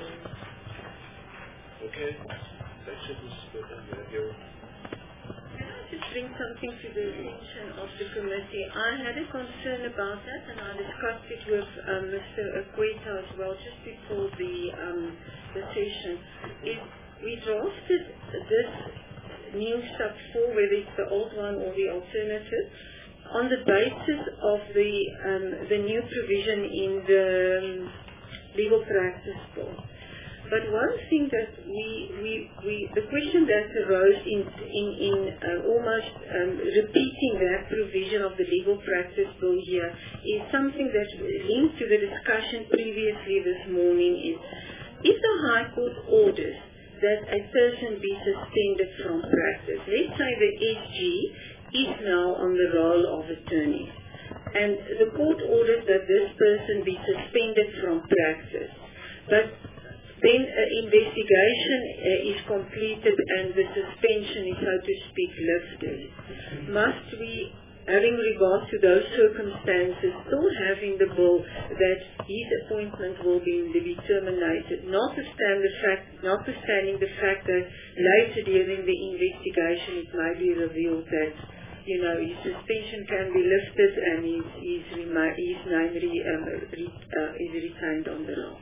Okay. That's it, Mr. Speaker. Can I just bring something to the attention of the committee? I had a concern about that, and I discussed it with Mr. Akweta as well just before the session. We drafted this new sub 4, whether it's the old one or the alternative, on the basis of the new provision in the legal practice law. But one thing that the question that arose in almost repeating that provision of the legal practice bill here is something that linked to the discussion previously this morning is, if the High Court orders that a person be suspended from practice, let's say the SG is now on the roll of attorney, and the court orders that this person be suspended from practice, but then an investigation is completed and the suspension is, so to speak, lifted. Must we, having regard to those circumstances, still have in the bill that his appointment will be terminated, notwithstanding the fact that later during the investigation it may be revealed that his suspension can be lifted and his name is retained on the law?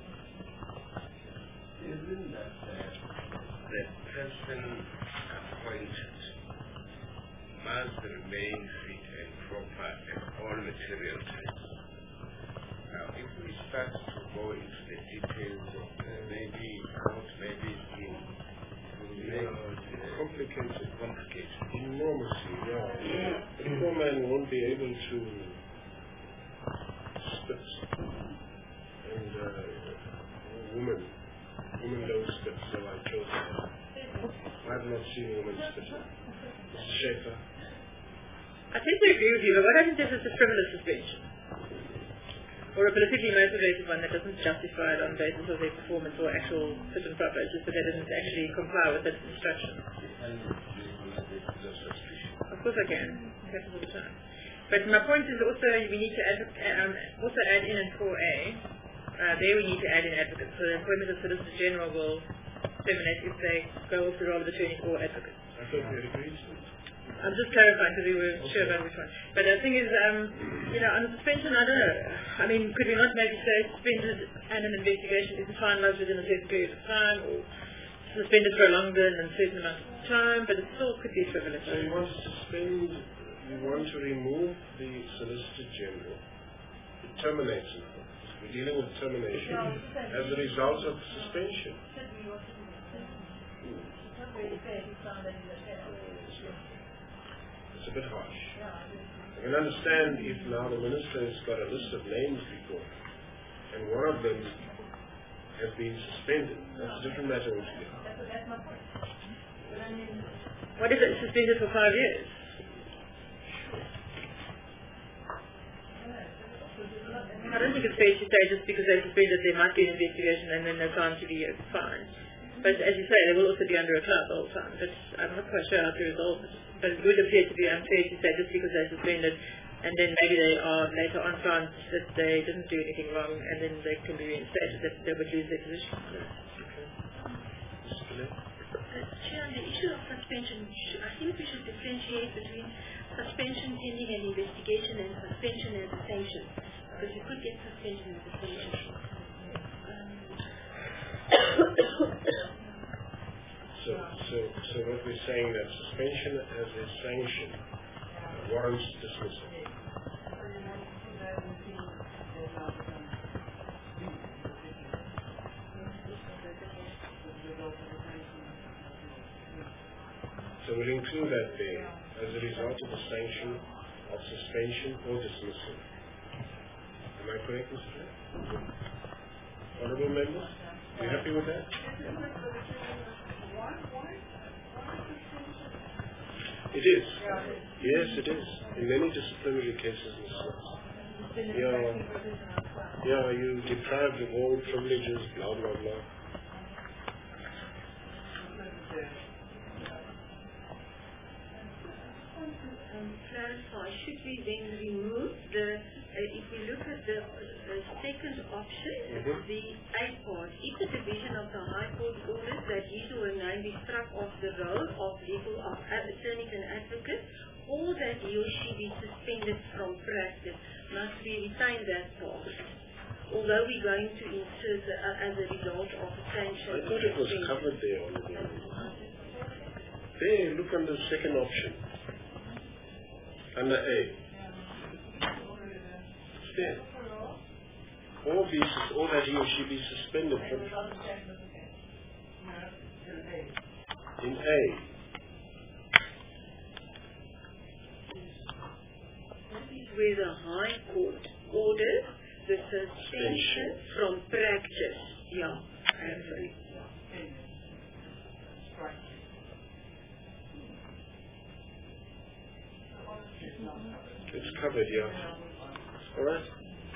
Isn't that the person appointed must remain fit and proper at all material times? Now, if we start to go into the details of maybe scheme, complicated. Enormously, yeah. The poor man won't be able to spit. And women don't spit, so I chose her. I have not seen a woman spit. Mr. Schaefer? I tend to agree with you, but what happens if it's a frivolous suspension? Or a politically motivated one that doesn't justify it on the basis of their performance or actual fit and proper, just that they didn't actually comply with its instructions? Of course I can. It happens all the time. But my point is also we need to add in 4A. There we need to add in advocates. So the appointment of Solicitor General will terminate if they go off the role of attorneys or advocates. I thought we had agreed to it. I'm just clarifying because we were sure about which one. But the thing is, on suspension, I don't know. I mean, could we not maybe say suspended and an investigation isn't finalized within a certain period of time, or suspended for a longer than a certain amount of time, but it still could be frivolous. So you want to suspend, you want to remove the Solicitor General, to terminate him. We're dealing with termination as a result of suspension. It's a bit harsh. I can understand if now the minister has got a list of names before, and one of them has been suspended. That's a different matter altogether. What if it's suspended for 5 years? I don't think it's fair to say just because they're suspended there might be an investigation and then they're found to be fine. But as you say, they will also be under a cloud the whole time. But I'm not quite sure how to resolve it. But it would appear to be unfair to say just because they're suspended and then maybe they are later on found that they didn't do anything wrong and then they can be reinstated, that they would lose their position. Chair, on the issue of suspension, I think we should differentiate between suspension pending an investigation and suspension as a sanction. Because you could get suspension as a sanction. So what we're saying that suspension as a sanction warrants dismissal. So we'll include that there as a result of the sanction of suspension or dismissal. Am I correct, Mr. Chair? Honourable members, are you happy with that? It is. Yes, it is. In many disciplinary cases, Yeah, you deprived of all privileges, blah, blah, blah. Clarify, should we then remove the, if we look at the second option, the A part, if the division of the High Court orders that he or her name be struck off the roll of legal attorneys and advocates, or that he or she be suspended from practice, must we retain that part? Although we're going to insert as a result of a sanction. I thought it was covered there already. There, look on the second option. Under A. There. Or that he or she be suspended from. In A. That is where the High Court orders the suspension from practice. Yeah. It's covered, yeah. All right.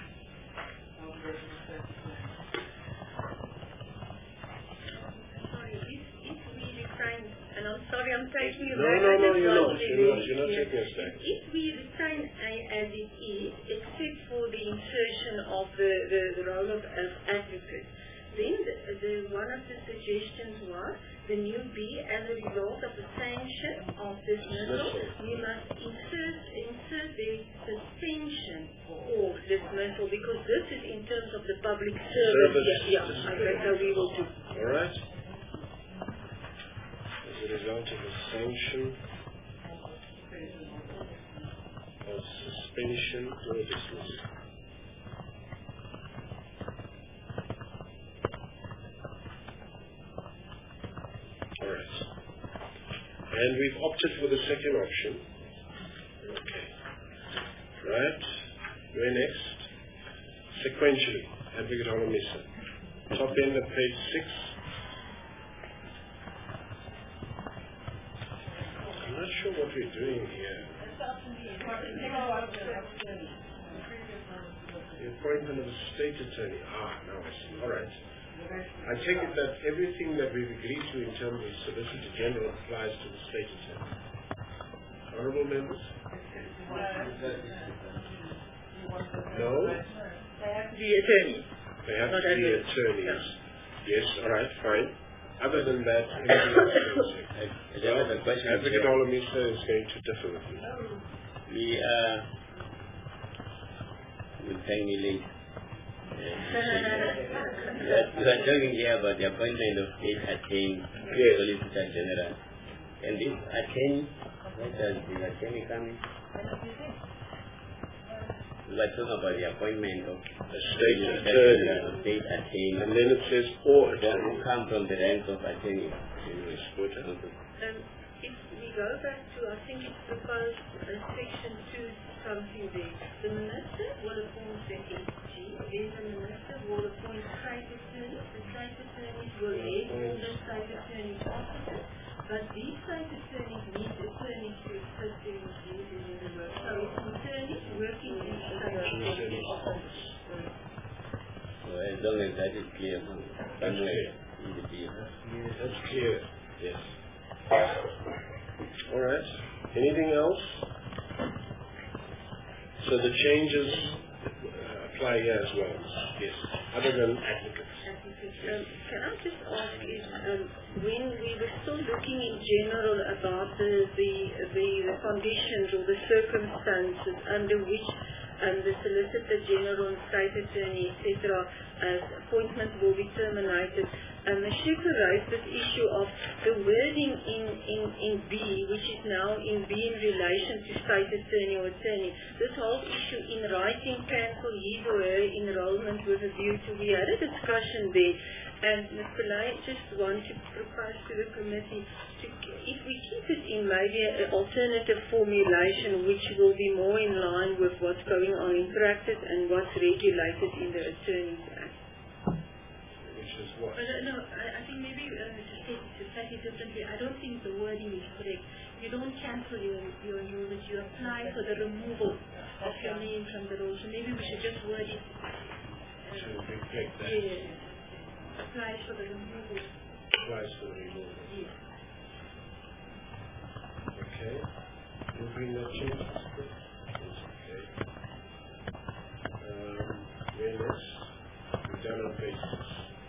Sorry, if we retain, and I'm sorry I'm taking you No, back. you're not taking us back. If we retain A as it is, except for the insertion of the role of advocate, then one of the suggestions was the new B, as a result of the sanction of dismissal, we must insert the suspension or dismissal, because this is in terms of the public service. Yeah, that's how we will do. All right. As a result of the sanction of suspension or dismissal. Alright. And we've opted for the second option. Okay. Right. Where next? Sequentially. Advocate Holomisa. Top end of page 6. I'm not sure what we're doing here. The appointment of a state attorney. Now I see. Alright. I take it that everything that we've agreed to in terms of Solicitor General applies to the state attorney. Honourable members? No? They have to be attorneys. They have to be attorneys. Yes, all right, fine. Other than that, anything else is okay. Advocate Holomisa is going to differ with you. We'll thank me late. You are talking here about the appointment of state attorney, Solicitor General. And this attorney, where does the attorney come in? We are talking about the appointment of a state attorney. And then it says or attorney. Who come from the rank of attorney. If we go back to, I think it's proposed section 2 something there. The minister will appoint the SG, then the minister will appoint state attorneys. The state attorneys will head all the state attorneys' offices, but these state attorneys need attorneys to assist them with duties in the work. So it's attorneys working in the state attorney's office. So as long as that is clear, somewhere in the deal. That's clear, yes. All right. Anything else? So the changes apply here as well. Yes. Other than advocates. Can I just ask if when we were still looking in general about the conditions or the circumstances under which the Solicitor General and State Attorney, etc., appointments will be terminated, the Sheikha raised this issue of the wording in B, which is now in B in relation to State Attorney or Attorney. This whole issue in writing cancel his or her enrollment with a view to, we had a discussion there, and Mr. Lai just want to propose to the committee if we keep it in maybe an alternative formulation which will be more in line with what's going on in practice and what's regulated in the Attorneys Act. Which which is what? No, I think maybe to state it slightly differently, I don't think the wording is correct. You don't cancel your enrollment, you apply for the removal of your name from the roll. So maybe we should just word it. To reflect that. Yes. Applies for the removal. Applies for the removal. Yes. Okay. You bring that change? Yes, okay. Where next? We're done on page 6.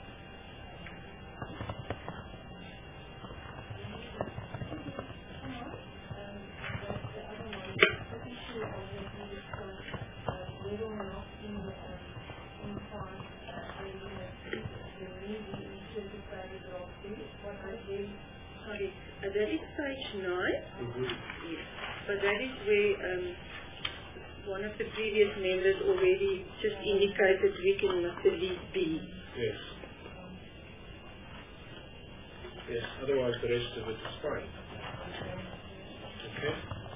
Sorry, that is page 9. Yes. But that is where one of the previous members already just indicated we can not delete B. Yes. Yes, otherwise the rest of it is fine. Okay?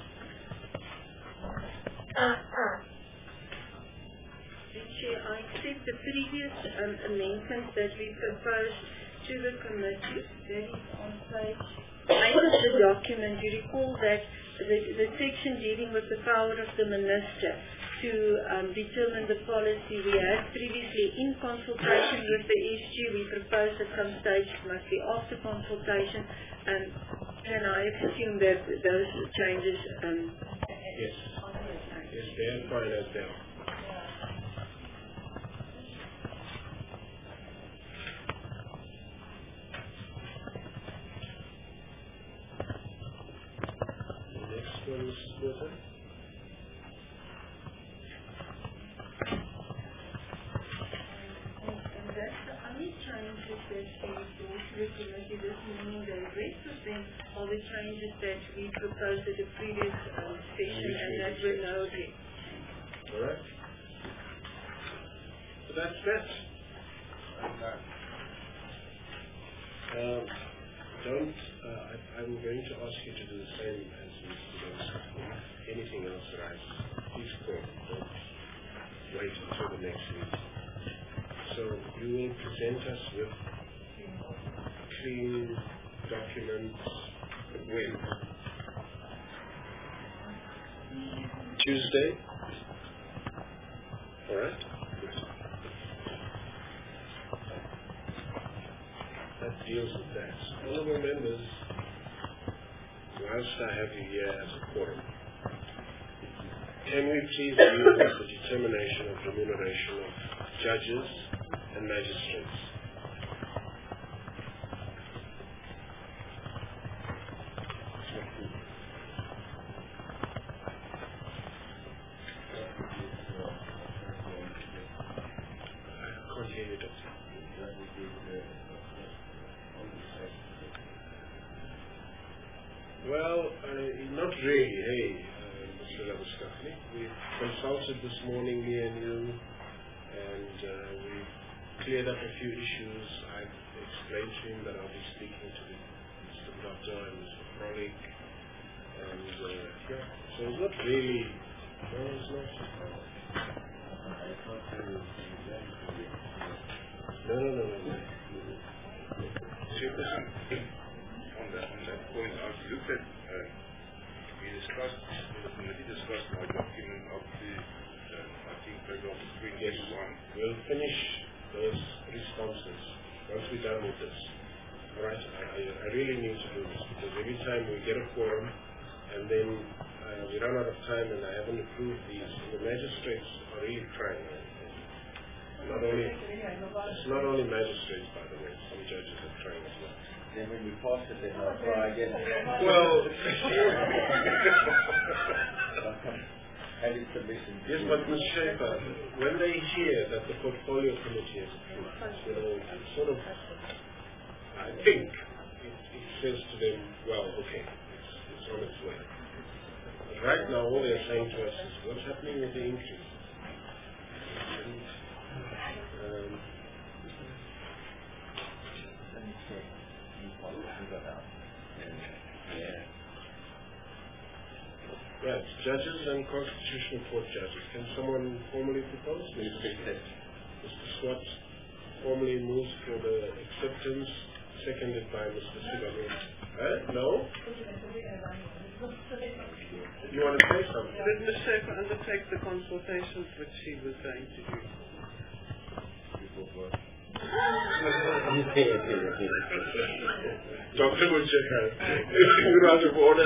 Chair, I accept the previous amendments that we proposed to the committee. That is on page 8 of the document. You recall that the section dealing with the power of the minister to determine the policy we had previously in consultation with the SG. We proposed at some stage it must be after consultation. Can I assume that those changes? Yes. Yes, they are fine as they are. Water. And that's the only changes that we brought to the committee this morning. The rest of them are the changes that we proposed at the previous session and that were noted. All right. So that's that. I'm going to ask you to do the same as Mr. Johnson. If anything else arises, please call. Don't wait until the next meeting. So you will present us with clean documents when? Tuesday? All right. That deals with that. Honourable members, whilst I have you here as a quorum, can we please deal with the determination of remuneration of judges and magistrates? I can't hear you, Doctor. Well, not really, hey, Mr. Labuschagne. We consulted this morning, me and you, and we cleared up a few issues. I explained to him that I'll be speaking to Mr. Doctor and Mr. Frolic, and yeah, so it's not really, no, it's not. No. On that point, I've looked at, the committee discussed our document of the, I think, paragraph 21. Yes, we'll finish those responses once we're done with this. All right, I really need to do this because every time we get a quorum and then we run out of time and I haven't approved these, the magistrates are really trying. It's not only magistrates, by the way, some judges are trying as well. Then when we pass it, then I'll try again. Well, having submission. Yes, but Ms. Schaefer, when they hear that the portfolio committee has approved, it sort of, I think, it says to them, well, okay, it's on its way. But right now, all they're saying to us is, what's happening with the increase? Right, judges and constitutional court judges. Can someone formally propose? Mr. Swart. formally moves for the acceptance, seconded by Mr. Sibanyoni. No? You want to say something? Did Ms. Schaefer undertake the consultations which she was going to do? Dr. Mujeka, you're out of order.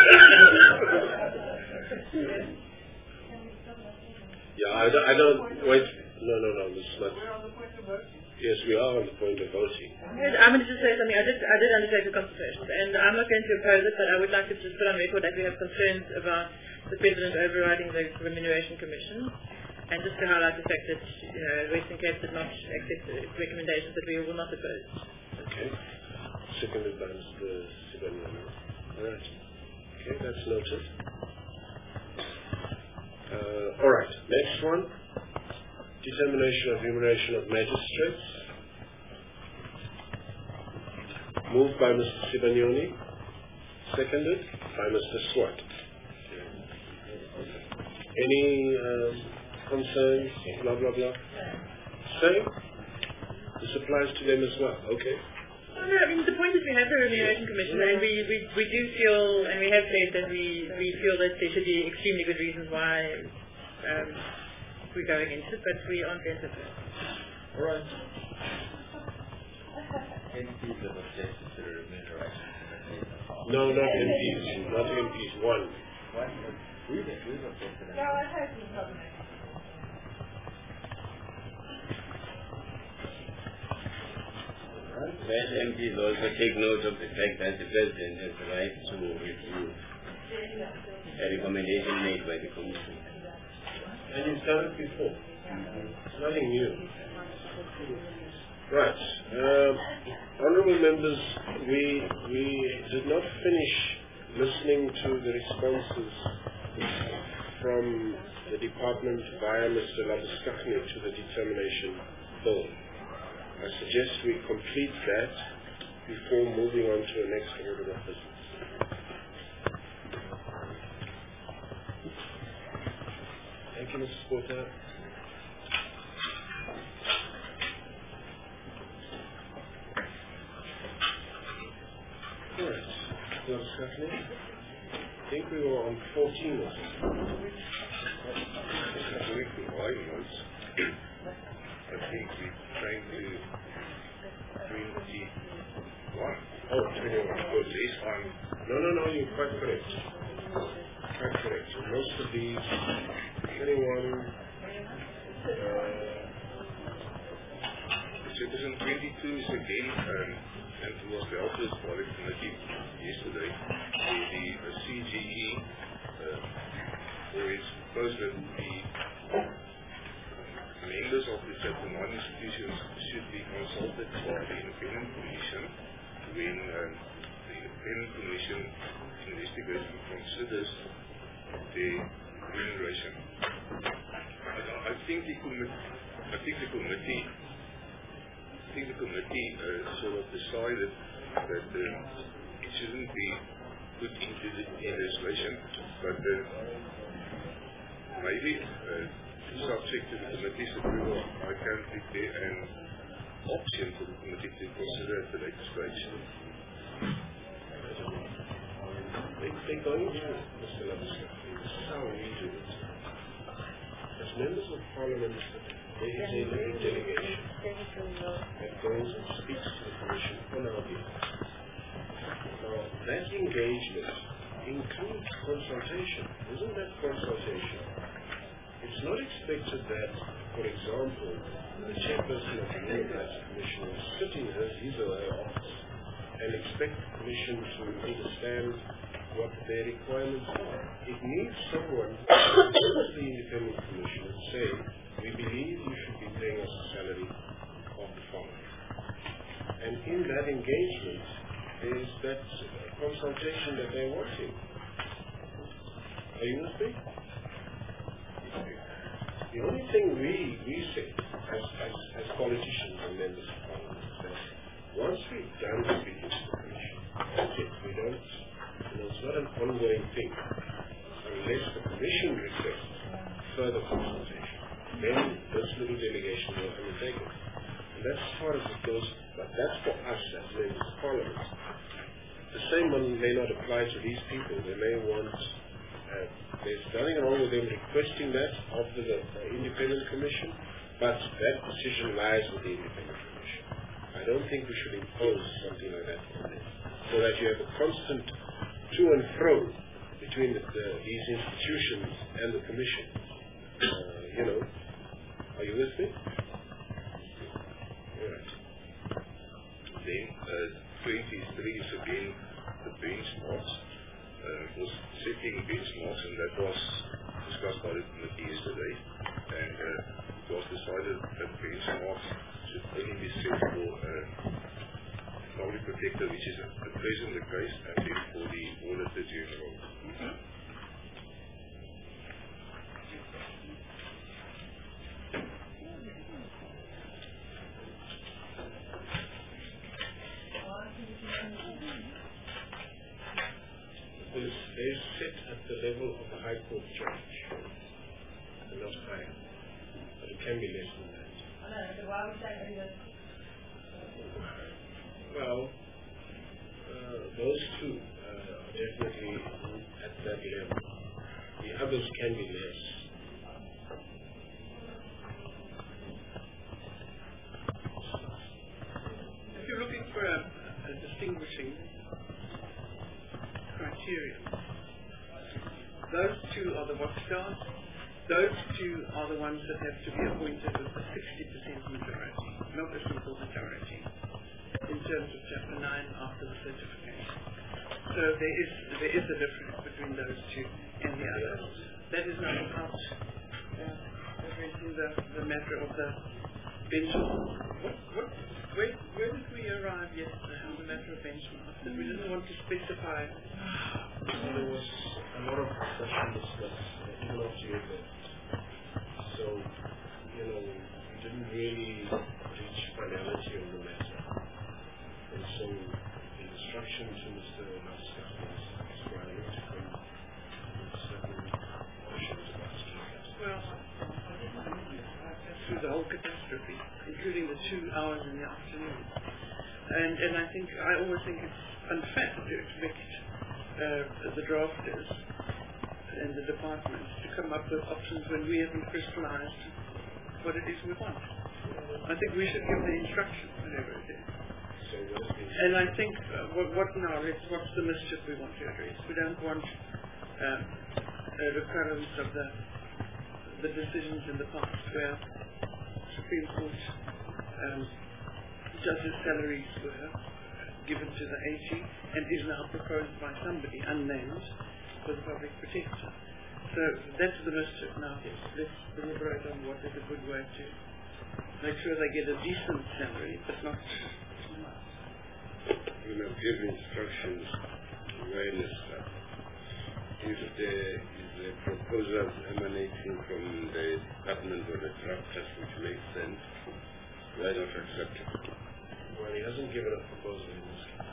Yeah, I don't, wait. No, this is not. Yes, we are on the point of voting. Yes, I'm going to just say something. I did undertake the consultations, and I'm not going to oppose it, but I would like to just put on record that we have concerns about the President overriding the Remuneration Commission, and just to highlight the fact that Western Cape did not accept the recommendations that we will not oppose. Okay. Seconded by Mr. Sibanyoni. All right. Okay, that's noted. All right. Next one. Determination of remuneration of magistrates. Moved by Mr. Sibanyoni. Seconded by Mr. Swart. Any concerns? Blah, blah, blah. Same? This applies to them as well. Okay. No, I mean, the point is we have the Remuneration Commission, and we do feel, and we have said that we feel that there should be extremely good reasons why we're going into it, but we aren't going to do it. All right. MPs have objected to the remuneration. No, not MPs. Not MPs. One. We've objected. No, I have no problem. That MPs also take note of the fact that the President has the right to refuse a recommendation made by the Commission. And he's done it before. It's nothing new. Right. Honourable members, we did not finish listening to the responses from the department via Mr. Labuskakhni to the determination bill. I suggest we complete that before moving on to the next order of business. Thank you, Mr. Porter. All right. Labuskakhni, I think we were on 14 or something. I think we're trying to 21. Oh, 21. Good. This one. No, you're quite correct. Quite correct. Most of these, 21, Citizen 22 is again, and it was dealt with by the committee yesterday, the CGE, where it's proposed that the members of the Chapter 9 institutions should be consulted by the Independent Commission when the Independent Commission investigates and considers the remuneration. I think the committee sort of decided that it shouldn't be put into the legislation, but maybe subject to the committee's approval, I can prepare an option for the committee to consider at the later stage. They're going to, Mr. Labuskakhni. This is how we do it. As members of Parliament, there is a little delegation that goes and speaks to the Commission on our behalf. Now, that engagement includes consultation. Isn't that consultation? It's not expected that, for example, the chairperson of the Human Rights Commission will sit in his or her office and expect the Commission to understand what their requirements are. It needs someone to go to the Independent Commission and say, we believe you should be paying us a salary of the following. And in that engagement, there is that consultation that they're wanting. Are you with me? The only thing we say as politicians and members of Parliament is that once we've done speaking to the Commission, that's it. We don't, it's not an ongoing thing unless the Commission requests further consultation. Then this little delegation will undertake it. And that's as far as it goes, but that's for us as members of Parliament. The same one may not apply to these people. They may want, there's nothing wrong with them requesting that of the independent commission, but that decision lies with the independent commission. I don't think we should impose something like that on them, so that you have a constant to and fro between these institutions and the commission. Are you with me? All right. Then 23 is again the benchmarks. Was setting benchmarks, and that was discussed by the committee yesterday. And it was decided that benchmarks should only be set for public protector, which is at present the case, and then for the Auditor General. They're set at the level of the High Court judge, and not higher. But it can be less than that. Well, those two are definitely at that level. The others can be less. If you're looking for a distinguishing criteria, those two are the watchguards. Those two are the ones that have to be appointed with a 60% majority, not a simple majority, in terms of Chapter 9 after the certification. So there is a difference between those two and the others. That is not about addressing the matter of the benchmark. Where did we arrive yesterday on the matter of benchmarks? That we didn't want to specify. There was a lot of discussion discussed, even after you left. So, we didn't really reach finality on the matter. And so, the instruction to Mr. Lasker was Friday to come with certain options about doing that. Well, through the whole catastrophe, including the 2 hours in the afternoon. And I always think it's unfair to expect the drafters and the departments to come up with options when we haven't crystallized what it is we want. I think we should give the instruction, whatever it is. So what is the And I think, what's the mischief we want to address? We don't want a recurrence of the decisions in the past where Supreme Court judges' salaries were given to the AG and is now proposed by somebody unnamed for the public protector. So that's the mischief now. Let's deliberate on what is a good way to make sure they get a decent salary, but not too much. We will give instructions when if there is a proposal emanating from the department or the drafters which makes sense, why not accept it? Well, he hasn't given a proposal in this case.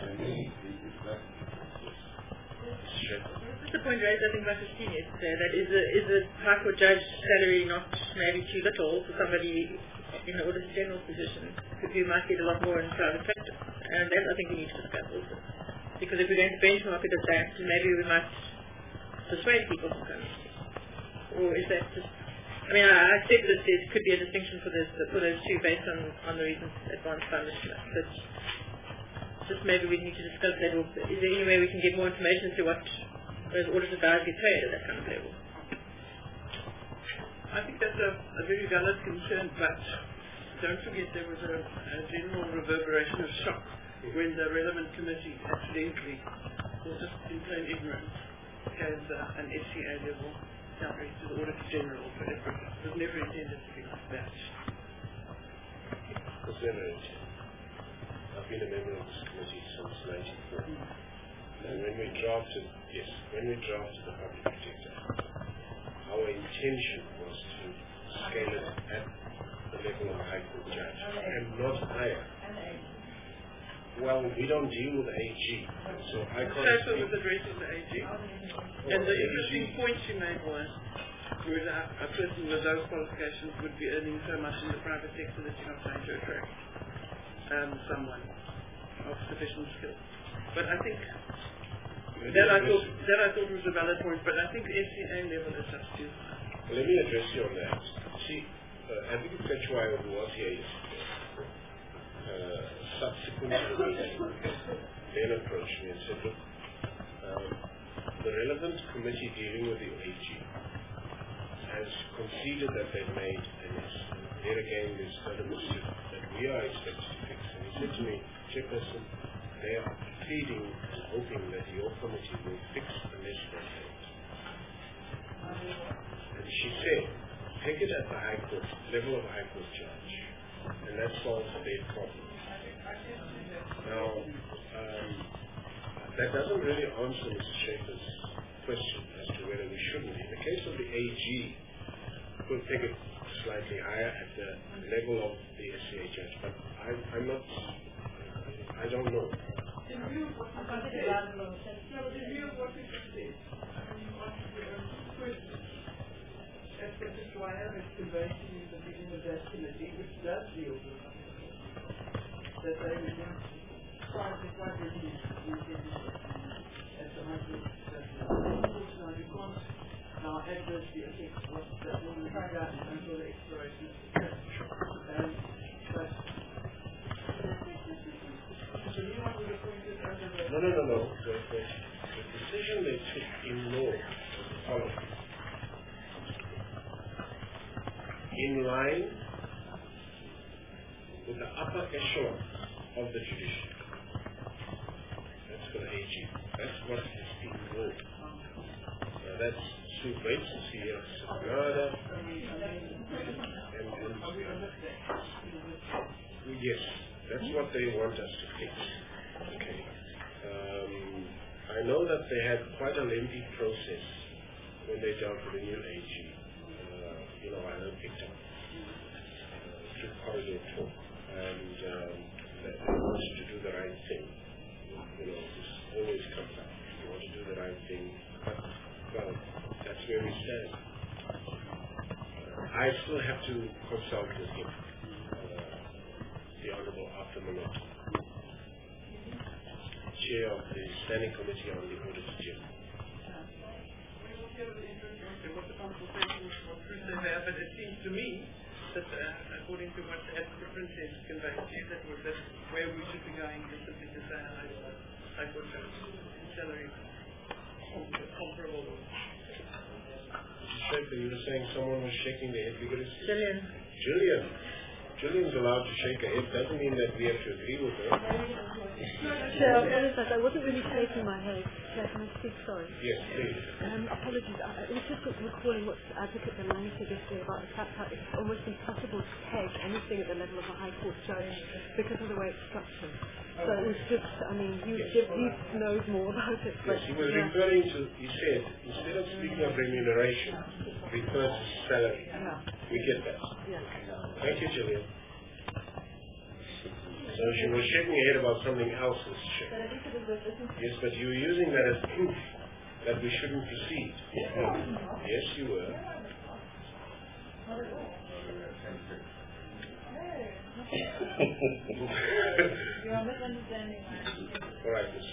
That's the point raised, I think, by Christine yesterday, that is a High Court judge salary not maybe too little for somebody in the Auditor General's position, who might get a lot more in private practice. And that I think we need to discuss also. Because if we're going to benchmark it at that, maybe we might persuade people from coming. Or is that just... I mean, I accept that there could be a distinction for those two based on the reasons advanced by Mr. But just maybe we need to discuss that. Or is there any way we can get more information as to what those auditor guys get paid at that kind of level? I think that's a very valid concern, but don't forget there was a general reverberation of shock when the relevant committee accidentally, or just in plain ignorance, has an SCA level salary to the Auditor General for Africa. It was never intended to be like that. It was never intended. I've been a member of this committee since 1994. And when we drafted the Public Protector Act, our intention was to scale it at the level of a High Court judge and not higher. Well, we don't deal with the AG, so I can't... That's what was addressing the AG. And the interesting point you made was whereas a person with those qualifications would be earning so much in the private sector that you're not trying to attract someone of sufficient skill. But I think that I thought was a valid point, but I think the FCA level is just too high. Well, let me address you on that. See, Advocate Fetchwire, who was here yesterday, subsequent to the meeting, then approached me and said, look, the relevant committee dealing with the AG has conceded that they've made a mess. There again, there's further mischief that we are expected to fix. And he said to me, Chairperson, they are pleading and hoping that your committee will fix the mess they made. And she said, take it at the High Court, level of High Court judge, and that solves their problem. Now, that doesn't really answer Mr. Schaefer's question as to whether we shouldn't. In the case of the AG, we'll take it slightly higher at the level of the SCA judge, but I'm not, I don't know. In view of what we just said, as Mr. Schweier has conveyed to you the beginning of that committee, which does deal with that they would try to reduce at the High Court discussion. Now you can't now adversely affect what that will be done until the expiration of the term. But No. The decision they took in law was the following. In line with the upper echelon of the judiciary. That's for the AG. That's what has been ruled. Now that's Sue Bates and Sierra Sagrada. Yes, that's what they want us to fix. Okay. I know that they had quite a lengthy process when they dealt with the new AG. I know picked up through corridor talk, and they wanted to do the right thing. This always comes up. They want to do the right thing, but, well, that's where we stand. I still have to consult with him, the Honorable Arthur Malotti, Chair of the Standing Committee on the Auditor General. But it seems to me that, according to what Advocate Princess conveyed to you, that that's where we should be going, is simply to say High Court judge salary comparable. Shaker, you were saying someone was shaking their head vigorously. Gillian. Gillian's allowed to shake her head. Doesn't mean that we have to agree with her. Chair, I apologize. I wasn't really shaking my head. Chair, can I speak? Sorry. Yes, please. Apologies. It was just recalling what Advocate Delaney said yesterday about the fact that it's almost impossible to peg anything at the level of a High Court judge because of the way it's structured. So it was just, he knows more about it. Yes, he was referring to, he said, instead of speaking of remuneration, refers to salary. Yeah. We get that. Yeah. Thank you, Gillian. So she was shaking her head about something else, Mr. Chair. Yes, but you were using that as proof that we shouldn't proceed. Yes, you were. You are misunderstanding. All right, let's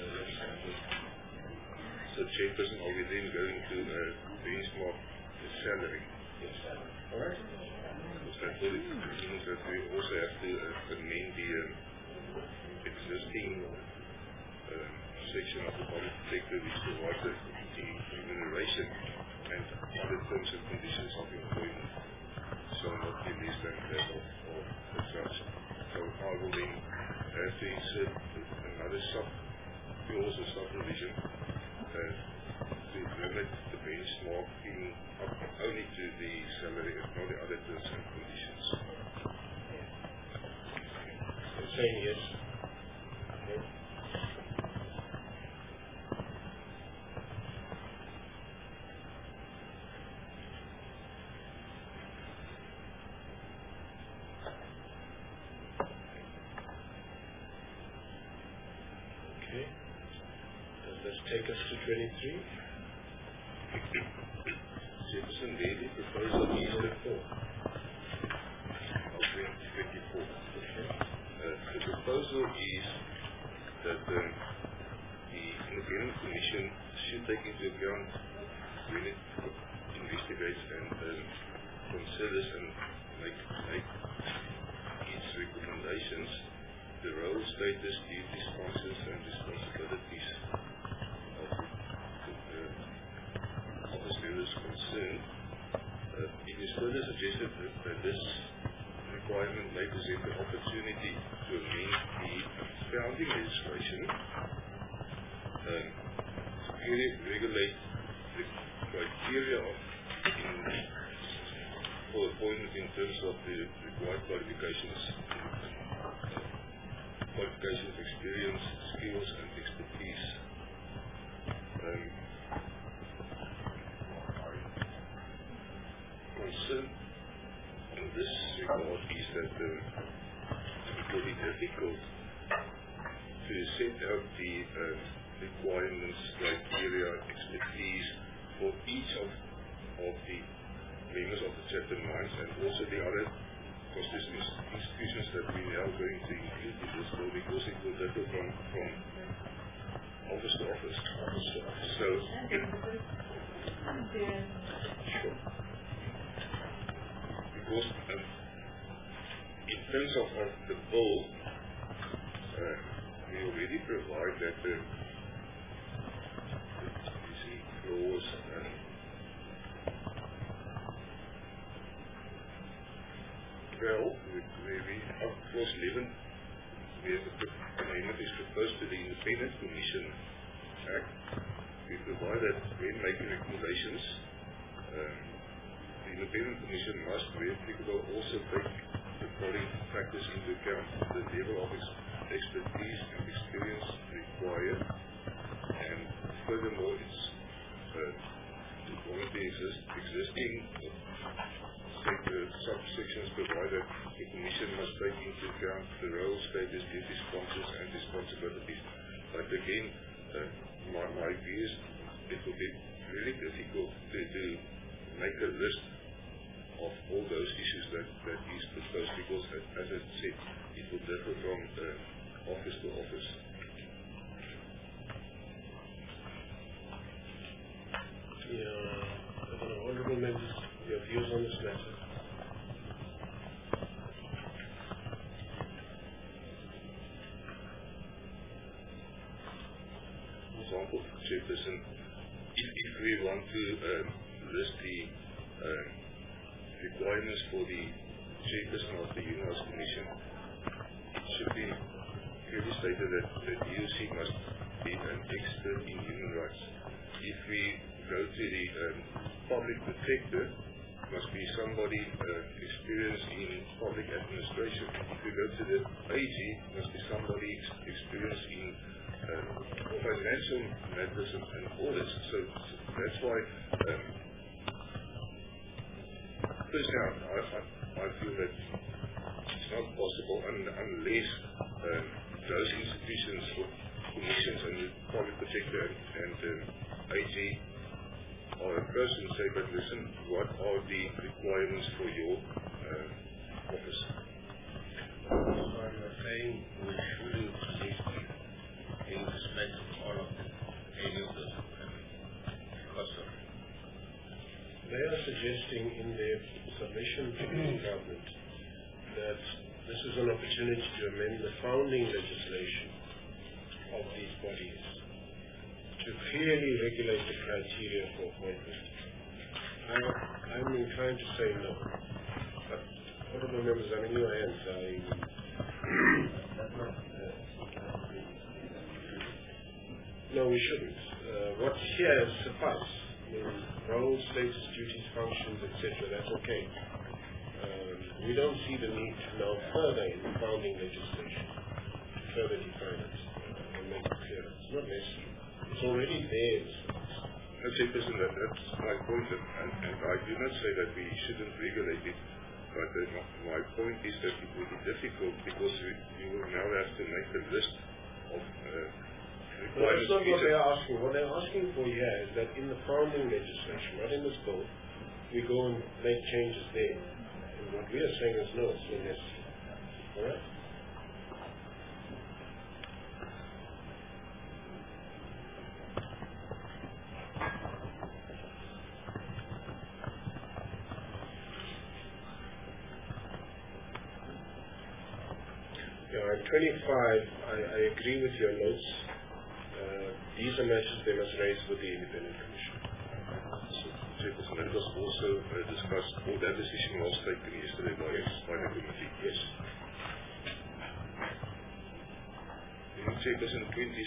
So, Chairperson, are we then going to benchmark the salary? Yes. All right. That means that we also have to amend the existing section of the public sector which provides the remuneration and other terms and conditions of employment shall not be less than that of the such. So I will then have to insert another clause or sub-provision to limit the benchmarking only to the salary and not the other terms and conditions. I'm saying yes. Okay. Does this take us to 23? Chairperson, the proposal is the 2024. The proposal is that the Independent Commission should take into account when it investigates and considers and make its recommendations the role, status, duties, functions and responsibilities of the office bearers concerned. It is further suggested that this requirement may present an opportunity to amend the founding legislation to regulate the criteria for appointment in terms of the required qualifications, experience, skills and expertise. Concern in this regard is that it will be difficult to set out the requirements, criteria, expertise for each of the members of the Chapter 9s and also the other institutions that we are now going to include in this bill, because it will differ from office to office. So, sure. Because in terms of the bill, we already provide that the clause clause 11, where the amendment is proposed to the Independent Commission Act. We provide that when making recommendations, the Independent Commission must, where applicable, also take the following factors into account: the level of expertise and experience required, and furthermore, it's one of the existing subsections provided the Commission must take into account the role, status, duties, functions and responsibilities. But again, my view is it will be really difficult to make a list of all those issues that is proposed, because as I said, it will differ from office to office. Honourable members, your views on this matter? For example, Chairperson, if we want to list the requirements for the Chairperson of the Human Rights Commission, it should be clearly stated that the DOC must be an expert in human rights. If we go to the public protector, must be somebody experienced in public administration. If we go to the AG, must be somebody experienced in financial matters and audits. So that's why, personally, I feel that it's not possible unless those institutions or commissions and the public protector and AG or a person say, but listen, what are the requirements for your office? So you are saying we shouldn't list in respect of all of them, any of those because of. They are suggesting in their submission to the government that this is an opportunity to amend the founding legislation of these bodies to clearly regulate the criteria for appointment. I'm inclined to say no. But honourable members, I'm in your hands. No, we shouldn't. What's here suffice. Roles, status, duties, functions, etc. That's okay. We don't see the need to now further in the founding legislation to further define it and make it clear. It's not necessary. It's already there. Chairperson, that's my point, and I do not say that we shouldn't regulate it, but my point is that it will be difficult because we will now have to make a list of requirements. That's not what they're asking. What they're asking for here is that in the founding legislation, not in this bill, we go and make changes there. And what we are saying is no, it's not necessary. All right? Yeah, 25, I agree with your notes. These are matters they must raise with the Independent Commission. That was also discussed, or that decision was taken yesterday by the committee. Yes. Chairperson 26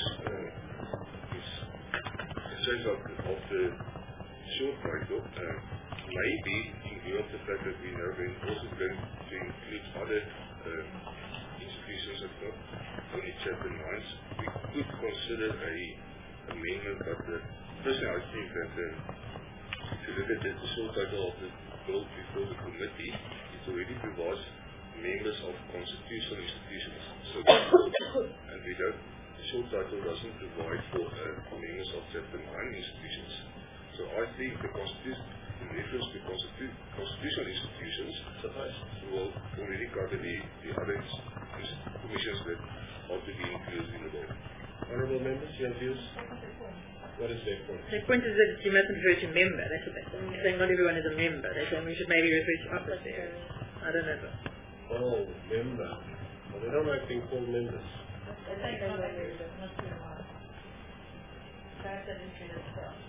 says of the short write-off, maybe in view of the fact that we are also going to include other institutions that not only chapter 9s, we could consider a amendment, but personally I think that if you look at the short title of the bill before the committee, it already provides members of constitutional institutions. So, and we don't, the short title doesn't provide for members of chapter 9 institutions. So I think the reference to constitutional institutions will already cover the other commissions that ought to be included in the bill. Honourable members, your views? What is their point? Their point is that you mustn't refer to member. That's what they're saying. They're saying not everyone is a member. They're saying we should maybe refer to officer. I don't know. Oh, member. Well, they don't like being called members. I think they're not members. Not too much. Perhaps that is true as well.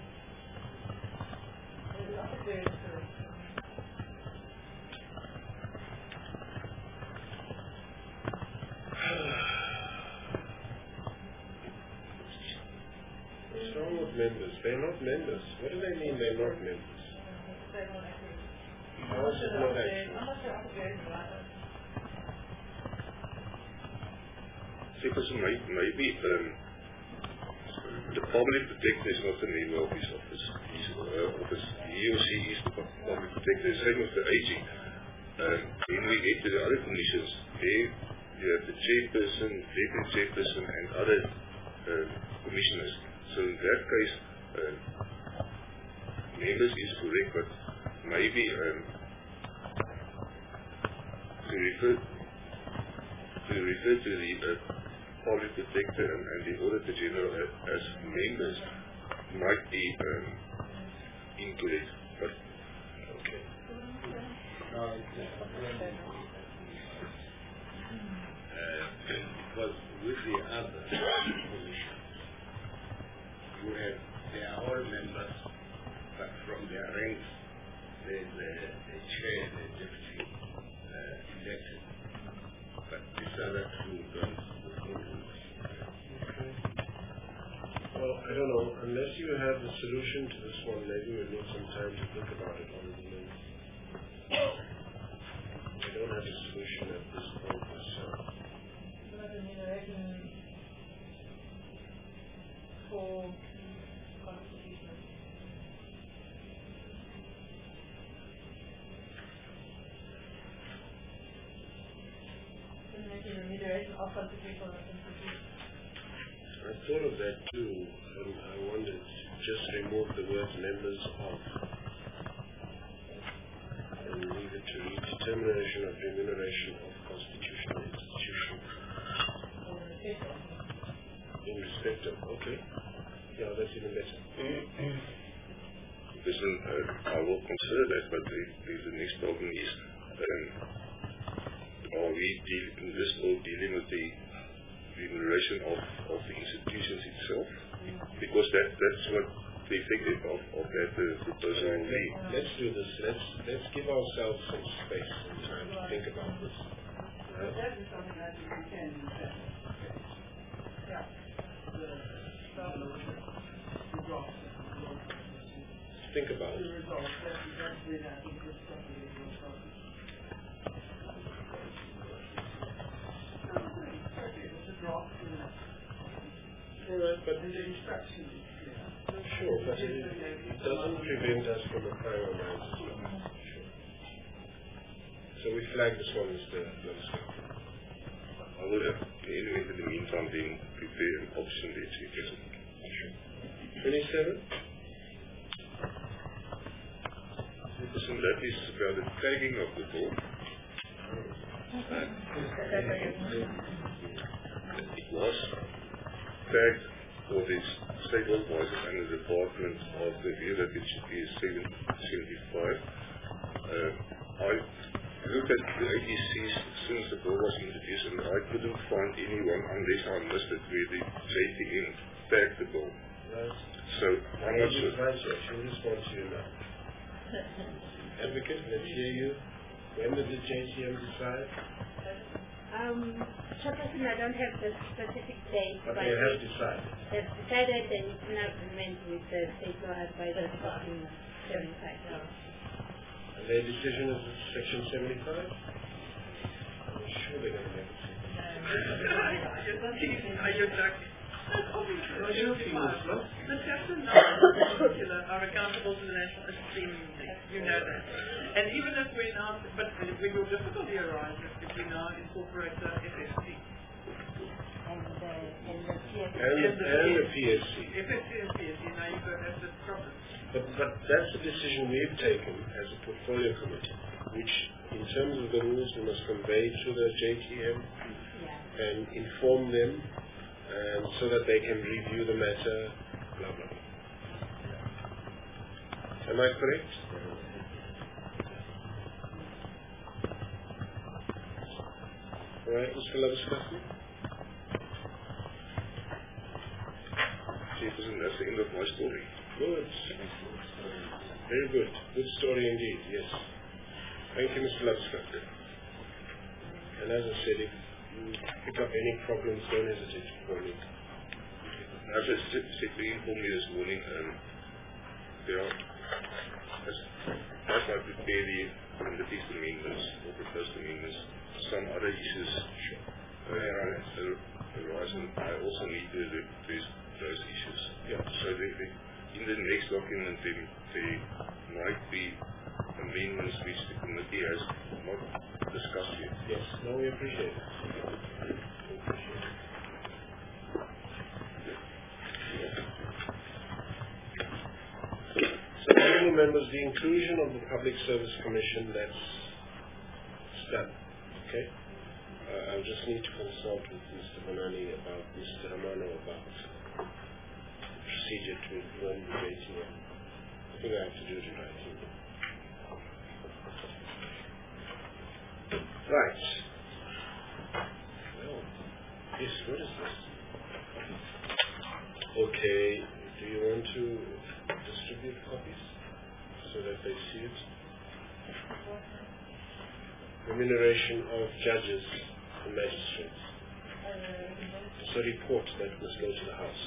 The officer is correct. What's wrong with members? They're not members. What do they mean they're not members? How is it not actually? Chairperson, maybe the public protector is not the member of his office. He or she is the public protector. Same with the AG. When we get to the other commissions, there you have the chairperson, deputy chairperson, and other commissioners. So in that case, members is correct, but maybe to refer to the public protector and the auditor general as members might be incorrect. But okay. Because with the other commissions, you have, they are all members, but from their ranks, there's the chair and the deputy elected. But these other two don't. Well, I don't know. Unless you have the solution to this one, maybe we'll need some time to think about it on the moment. I don't have a solution at this point myself. For constitutional. Remuneration of constitutional institutions. I thought of that too, and I wanted to just remove the words members of and leave it to determination of remuneration of constitutional institutions. In respect of, okay. Yeah, that's even better. Listen, I will consider that, but the next problem is, are we in this bill dealing with the remuneration of the institutions itself? Because that's what the effect of that proposal will be. Let's do this. Let's give ourselves some space and time to think about this. That is something I think we can discuss. Yeah. Think about it. Alright, but the instruction is clear. Sure, but it doesn't prevent us from applying our minds as well. Sure. So we flag this one as the lowest. I will have in the meantime then prepare an option there to present. Sure. 27? notice, and that is about the tagging of the bill. It was tagged for the state law advisors and the department of the view that it should be 775. I looked at the ATCs since the bill was introduced, and I couldn't find anyone unless I missed it where the JTM tagged the bill. So I'm not sure. She'll respond to you now. Advocate, let's hear you. When did the JTM decide? Chairperson, I don't have the specific date. But they have decided. They've decided they need to implement with the state law advisor Section 75. And their decision is Section 75? I'm sure they're going to make it. Are you joking? The chapter 9 in particular are accountable to the National Streaming League. You know that. And even if we now, but when your difficulty arises, if we now incorporate the FSC. And the PSC. And the PSC. FSC and PSC, now you've got asset problems. But that's the decision we've taken as a portfolio committee, which in terms of the rules we must convey to the JTM and inform them so that they can review the matter, blah, blah. Am I correct? All right, Mr. Labuschagne? Chairperson, that's the end of my story. Good. Very good. Good story indeed, yes. Thank you, Mr. Labuschagne. And as I said, if you pick up any problems, don't hesitate to call me. I just simply informed me this morning, there are, as I prepare the text amendments or proposed amendments, some other issues arise, and I also need to address those issues. Yeah. So in the next document, there might be amendments which the committee has not discussed yet. Yes, no, we appreciate it. So, honourable members, the inclusion of the Public Service Commission, that's done. Okay? I'll just need to consult with Mr. Bonani about Mr. Amano about the procedure to inform the JTM. I think I have to do it in writing. Right. Well, yes, what is this? Okay, do you want to distribute copies so that they see it? Remuneration of judges and magistrates. It's a report that must go to the House.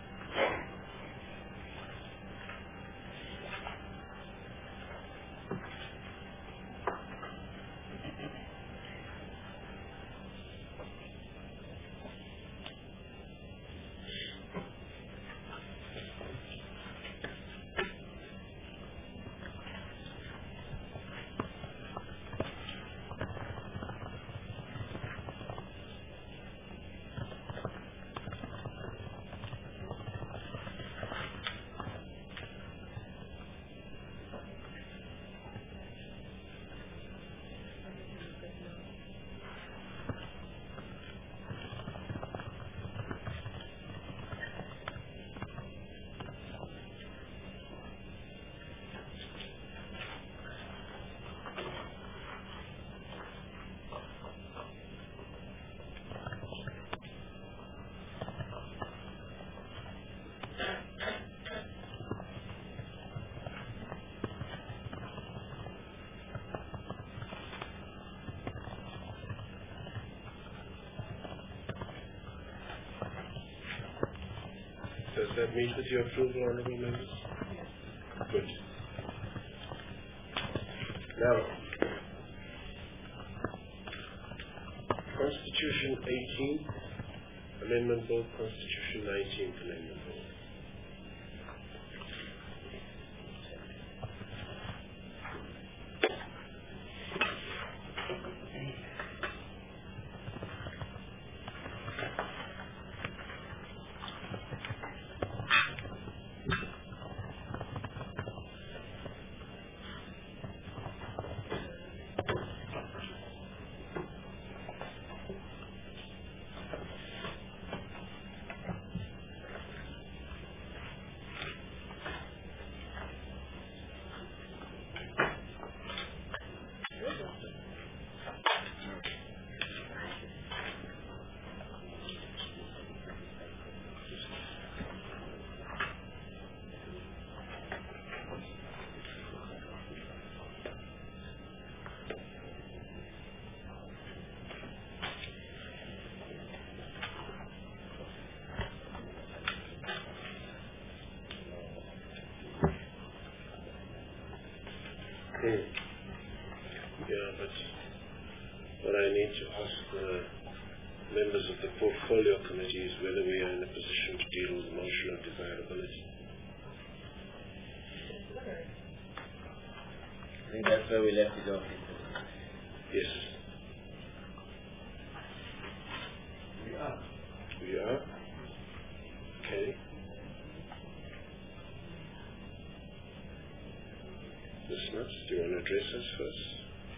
Does that meet with your approval, honourable members? Yes. Good. Now, Constitution 18th Amendment Bill, Constitution 19th Amendment Bill. Yeah, but what I need to ask the members of the portfolio committee is whether we are in a position to deal with the motion of desirability. I think that's where we left it off. Yes. We are? Okay. Ms. Nuts, do you want to address us first?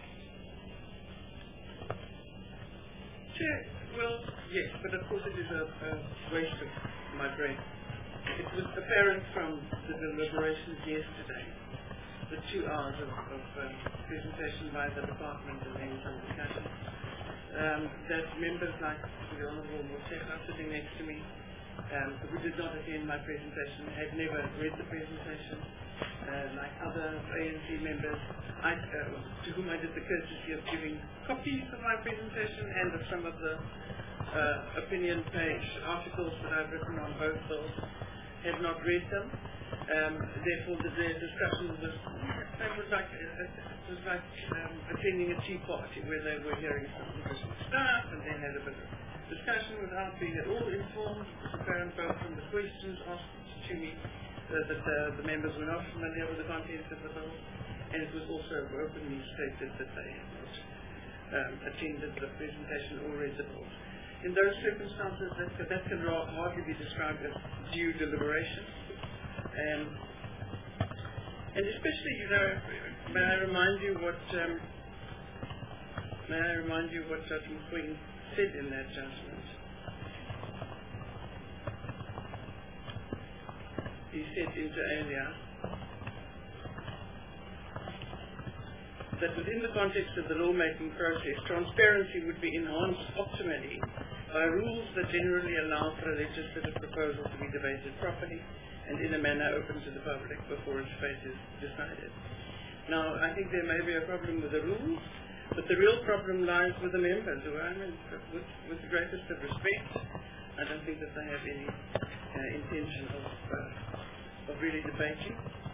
Chair, well, yes, but of course it is a waste of my breath. It was apparent from the deliberations yesterday, the 2 hours of presentation by the department and then some discussion, that members like the Honourable Motshekga sitting next to me, who did not attend my presentation, had never read the presentation, like other ANC members, to whom I did the courtesy of giving copies of my presentation and of some of the opinion page articles that I've written on both bills, had not read them. Therefore, the discussion was like attending a tea party where they were hearing some interesting stuff and then had a bit of discussion without being at all informed. It was apparent both from the questions asked to me that the members were not familiar with the contents of the bill, and it was also openly stated that they had not attended the presentation or read the bill. In those circumstances, that can hardly be described as due deliberation. And especially, may I remind you what Judge McQueen said in that judgment. He said inter alia that within the context of the lawmaking process, transparency would be enhanced optimally by rules that generally allow for a legislative proposal to be debated properly and in a manner open to the public before its fate is decided. Now, I think there may be a problem with the rules, but the real problem lies with the members, who I mean, with the greatest of respect, I don't think that they have any intention of really debating.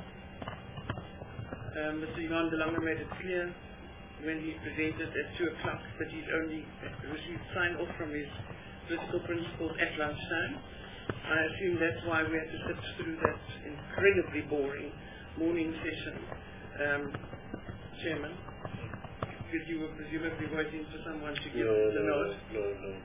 Mr. Ivan de Lange made it clear when he presented at 2 o'clock that he'd only received sign-off from his political principals at lunchtime. I assume that's why we had to sit through that incredibly boring morning session. Chairman, because you were presumably waiting for someone to give the nod. No.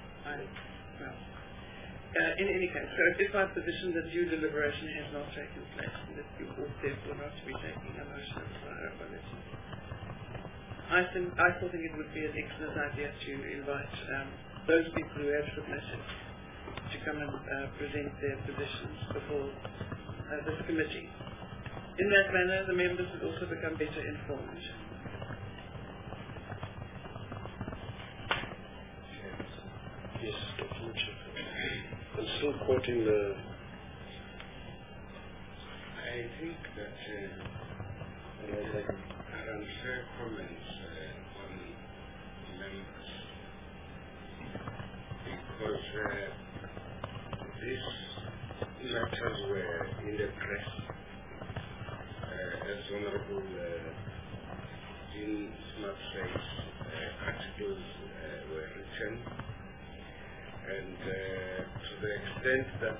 In any case, so it is my position that due deliberation has not taken place and that you ought therefore not to be taking a motion of desirability. I still think it would be an excellent idea to invite those people who have submitted to come and present their positions before this committee. In that manner, the members would also become better informed. Yes, Dr. Motshekga. I'm still quoting the... I think that there are unfair comments on members because these matters were in the press as Honorable Dean Smart says, articles were written. And to the extent that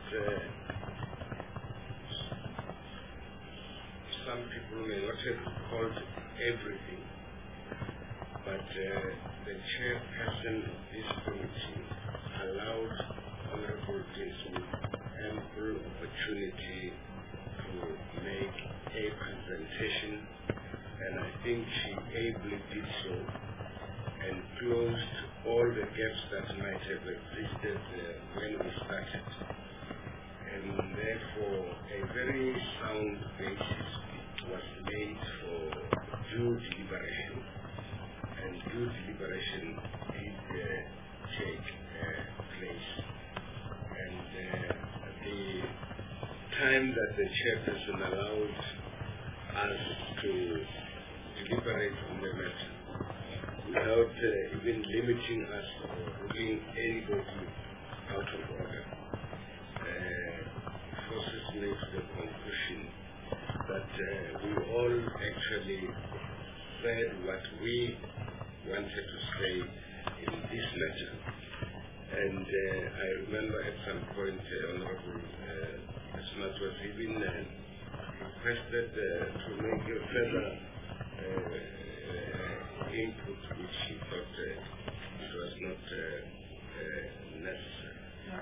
some people may not have called everything, but the chairperson of this committee allowed Honorable Dean Smith ample opportunity to make a presentation, and I think she ably did so and closed all the gaps that might have existed when we started. And therefore, a very sound basis was laid for due deliberation. And due deliberation did take place. And the time that the chairperson allowed us to deliberate on the matter, without even limiting us or ruling anybody out of order, forces me to the conclusion that we all actually said what we wanted to say in this matter. And I remember at some point, Honorable Smart was even requested to make a further input, which he thought it was not necessary.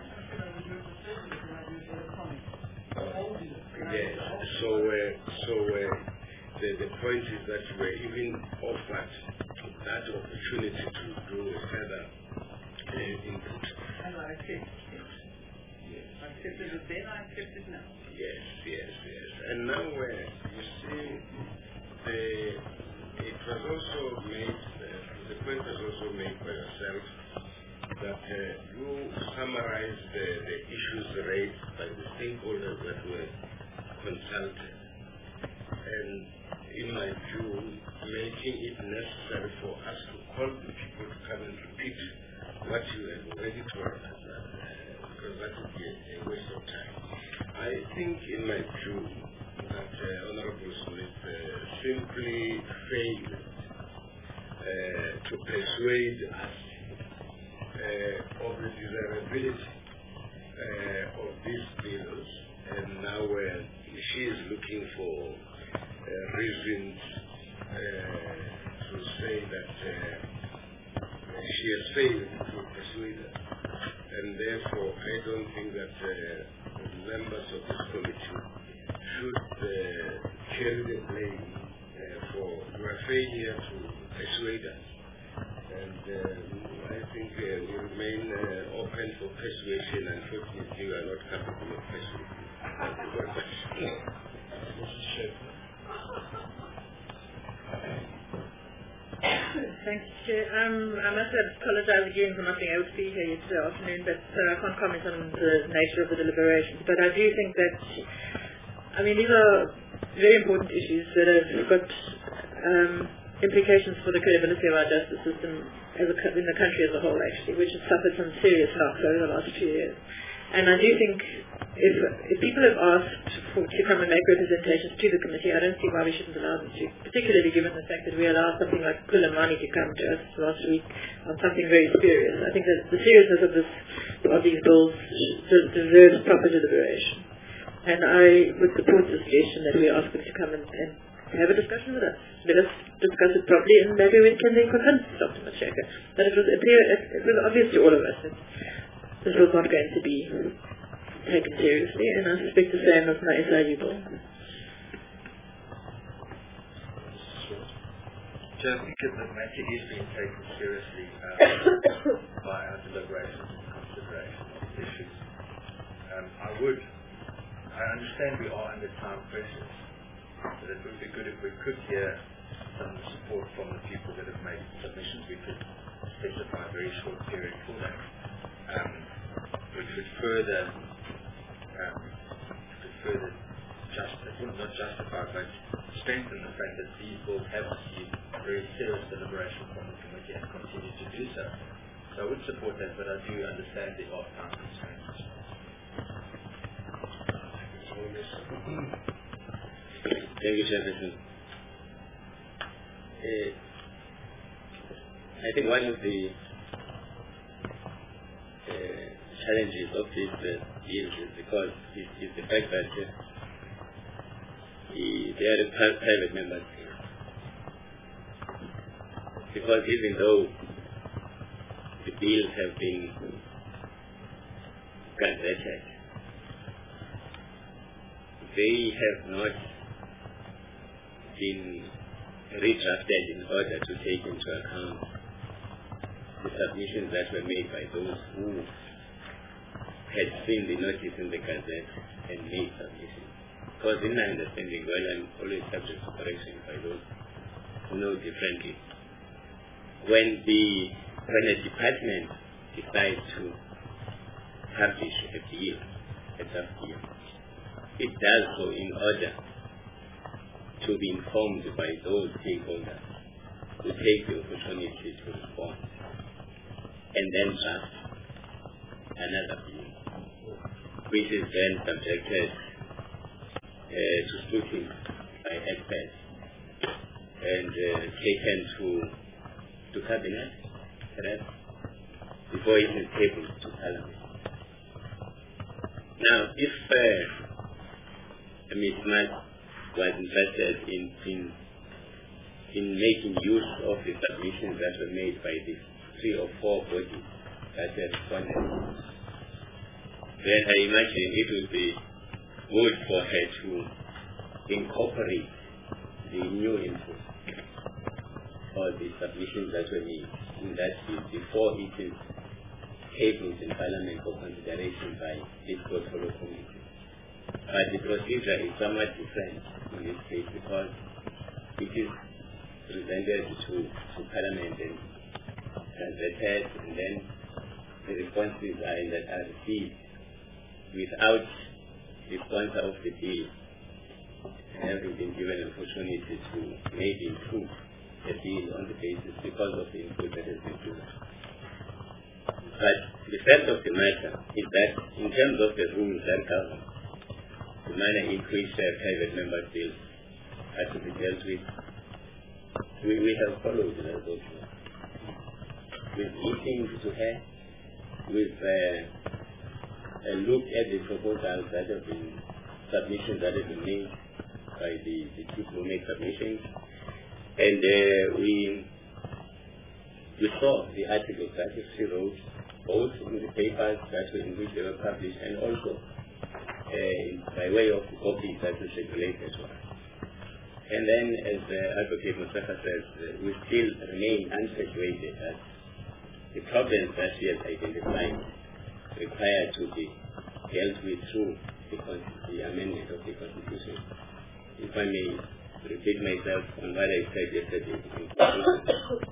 Yes. So the point is that we were even offered that opportunity to do a further input. And I accept it. Yes. I accepted it then, I accept it now. Yes. And now, you see, it was also made, the point was also made by yourself that you summarized the issues raised by the stakeholders that were consulted. And in my view, making it necessary for us to call the people to come and repeat what you have already told us, because that would be a waste of time. I think, in my view, that Honorable Smith simply failed to persuade us of the desirability of these bills, and now she is looking for reasons to say that she has failed to persuade us. And therefore, I don't think that members of this committee should carry the blame for your failure to persuade us. And I think we remain open for persuasion. Unfortunately, we are not capable of persuading. Thank you very much. Mrs. Schaefer. Thanks, Chair. I must apologize again for not being able to be here yesterday afternoon, but I can't comment on the nature of the deliberations. But I do think that, these are very important issues that have got implications for the credibility of our justice system in the country as a whole, actually, which has suffered some serious knocks over the last few years. And I do think if people have asked to come and make representations to the committee, I don't see why we shouldn't allow them to, particularly given the fact that we allowed something like Kulamani to come to us last week on something very serious. I think that the seriousness of these bills deserves proper deliberation. And I would support the suggestion that we ask them to come and have a discussion with us. Let us discuss it properly, and maybe we can then convince Dr. Mashaka that it was obvious to all of us that this was not going to be taken seriously, and I suspect the same of my SIU bill. I think that matter is being taken seriously by our deliberations and consideration of issues. I understand we are under time pressures, but it would be good if we could hear some support from the people that have made submissions. We could specify a very short period for that, which would further not justify, but strengthen the fact that these bills have received very serious deliberation from the committee and continue to do so. So I would support that, but I do understand the off-time constraints. Thank you, Chairperson. I think one of the challenges of this bills is because is the fact that they are private members. Because even though the bills have been gazetted, they have not been redrafted in order to take into account the submissions that were made by those who had seen the notice in the Gazette and made submissions. Because in my understanding, while I'm always subject to correction by those who know differently, when a department decides to publish a bill, a draft bill, it does so in order to be informed by those stakeholders who take the opportunity to respond and then draft another bill, which is then subjected to scrutiny by experts. and taken to cabinet, correct, before it is tabled to Parliament. Now, if Ms. Matt was interested in making use of the submissions that were made by the 3 or 4 bodies that were responded, then I imagine it would be good for her to incorporate the new input or the submissions that were made in that field before it is tabled in Parliament for consideration by this portfolio committee. But the procedure is somewhat different in this case because it is presented to Parliament and translated, and then the responses are received without the sponsor of the bill having been given an opportunity to maybe improve the bill on the basis because of the input that has been given. But the fact of the matter is that in terms of the rules that govern the manner in which private member bills are to be dealt with, we have followed those rules. We've listened to her, we've looked at the proposals that have been, submissions that have been made by the people who make submissions, and we saw the articles that she wrote, both in the papers that were in which they were published and also by way of the copies that were circulated to us. And then, as Advocate Mustafa says, we still remain unpersuaded that the problems that she has identified require to be dealt with through the amendment of the Constitution. If I may repeat myself on what I said yesterday in conclusion,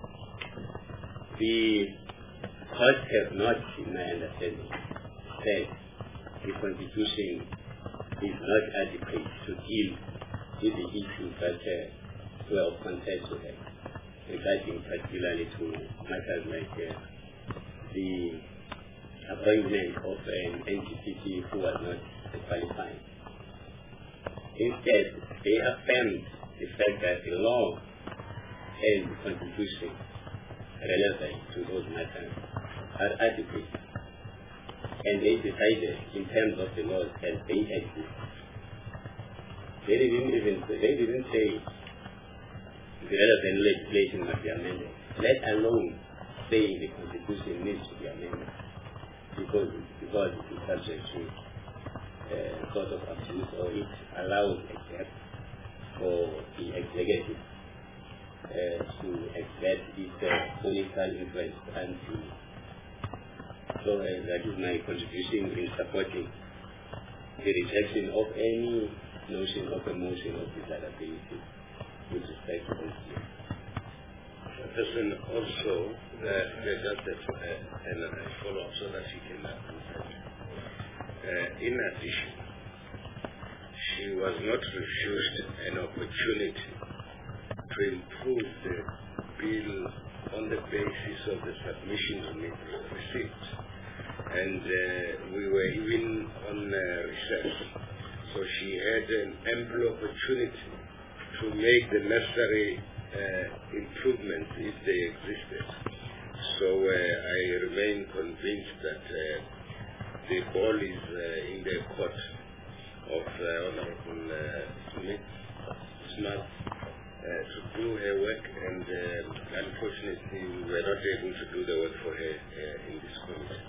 the courts have not, in my understanding, said the Constitution is not adequate to deal with the issues that were of concern to them, regarding particularly to matters like the appointment of an NGCP who was not qualified. Instead, they affirmed the fact that the law and the Constitution relevant to those matters are adequate. And they decided in terms of the laws as they exist. They didn't say the relevant legislation must be amended, let alone say the Constitution needs to be amended because it is subject to sort of abuse, or it allows a gap for the executive to exert its political influence. And so that is my contribution in supporting the rejection of any notion of a motion of desirability with respect to this. Person also, just a follow-up so that she can understand. In addition, she was not refused an opportunity to improve the bill on the basis of the submissions we received. And we were even on recess. So she had an ample opportunity to make the necessary improvements if they existed. So I remain convinced that the ball is in the court of Honorable Smart to do her work, and unfortunately we were not able to do the work for her in this committee.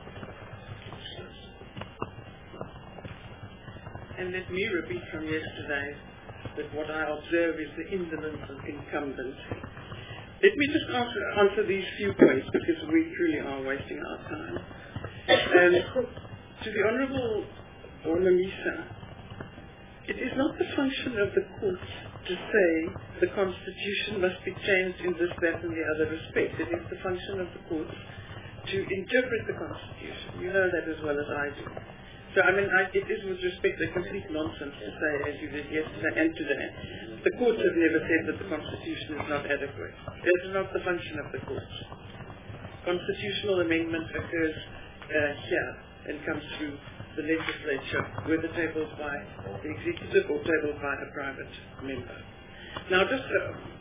And let me repeat from yesterday that what I observe is the indolence of incumbency. Let me just answer these few points because we truly are wasting our time. To the Honourable Ornamisa, it is not the function of the courts to say the Constitution must be changed in this, that and the other respect. It is the function of the courts to interpret the Constitution. You know that as well as I do. So, it is with respect a complete nonsense to say, as you did yesterday and today, the courts have never said that the Constitution is not adequate. It is not the function of the courts. Constitutional amendment occurs here and comes through the legislature, whether tabled by the executive or tabled by a private member. Now, just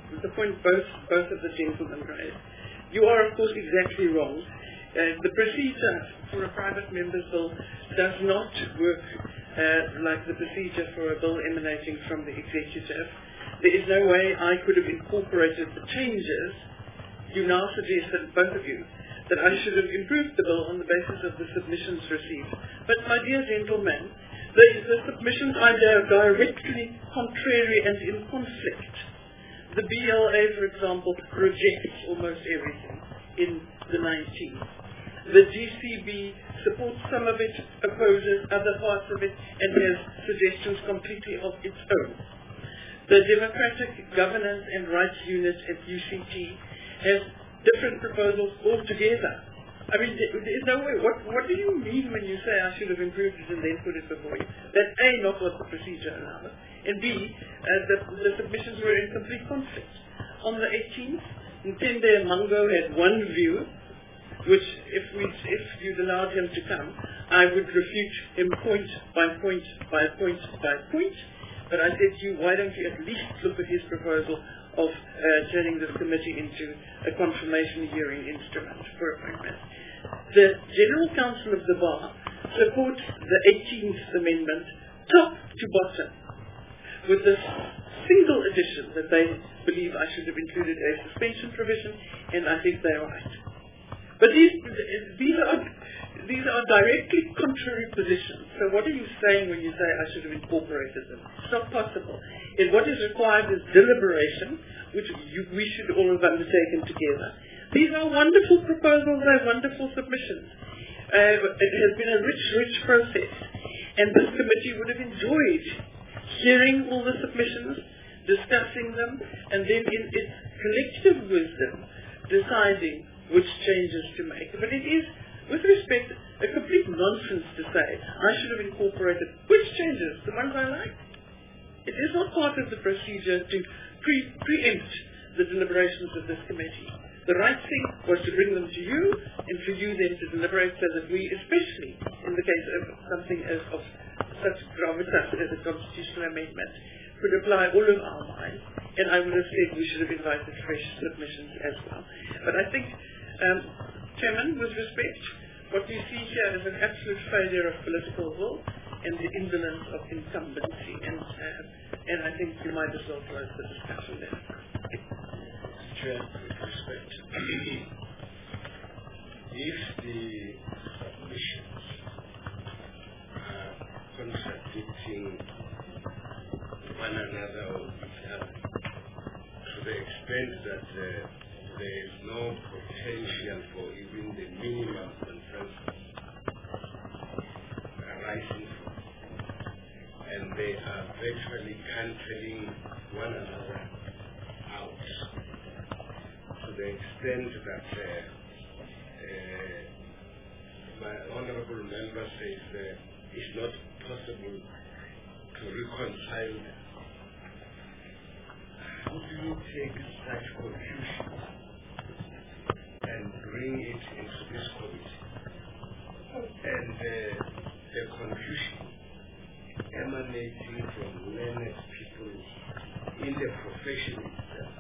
the point both of the gentlemen raised. You are, of course, exactly wrong. The procedure for a private member's bill does not work like the procedure for a bill emanating from the executive. There is no way I could have incorporated the changes. You now suggested, both of you, that I should have improved the bill on the basis of the submissions received. But, my dear gentlemen, the submissions are directly contrary and in conflict. The BLA, for example, rejects almost everything in the 19th. The GCB supports some of it, opposes other parts of it, and has suggestions completely of its own. The Democratic Governance and Rights Unit at UCT has different proposals altogether. I mean, there is no way. What do you mean when you say I should have improved it and then put it before you? That's A, not what the procedure allowed, and B, the submissions were in complete conflict. On the 18th, Ntende Mango had one view, which if you'd allowed him to come, I would refute him point by point by point by point. But I said to you, why don't you at least look at his proposal of turning this committee into a confirmation hearing instrument for appointment. The General Council of the Bar supports the 18th Amendment top to bottom, with this single addition that they believe I should have included a suspension provision, and I think they're right. But these are directly contrary positions. So what are you saying when you say I should have incorporated them? It's not possible. And what is required is deliberation, which we should all have undertaken together. These are wonderful proposals, they're wonderful submissions. It has been a rich process. And this committee would have enjoyed hearing all the submissions, discussing them, and then in its collective wisdom, deciding which changes to make. But it is, with respect, a complete nonsense to say I should have incorporated which changes, the ones I like. It is not part of the procedure to preempt the deliberations of this committee. The right thing was to bring them to you, and for you then to deliberate so that we, especially in the case of something of such gravitas as a constitutional amendment, could apply all of our minds, and I would have said we should have invited fresh submissions as well. But I think, Chairman, with respect, what you see here is an absolute failure of political will and the indolence of incumbency, and I think you might as well close the discussion there. Chair, with respect, if the submissions are contradicting one another or each other to the extent that there is no potential for even the minimum consensus arising from, and they are virtually cancelling one another out to the extent that my honorable member says it's not possible to reconcile them. How do you take such confusion and bring it into this committee? And the confusion emanating from learned people in the profession itself,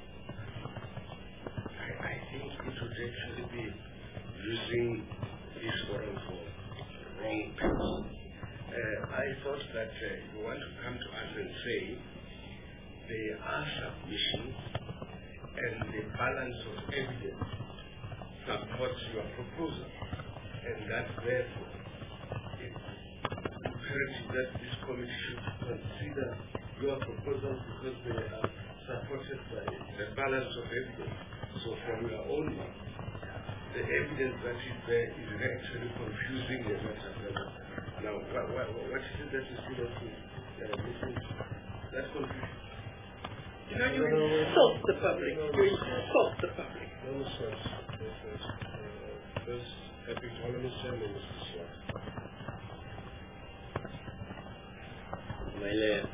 I think it would actually be using this forum for wrong people. I thought that you want to come to us and say there are submissions and the balance of evidence supports your proposal, and that therefore it's imperative that this committee should consider your proposals because they are supported by the balance of evidence. So from your own mouth, the evidence that is there is actually confusing the matter. Now, what is it that you see that missing? That's confusion. You know, you insult the public. You insult the public. No, sir. First, happy tournament, Mr. Swart. Well,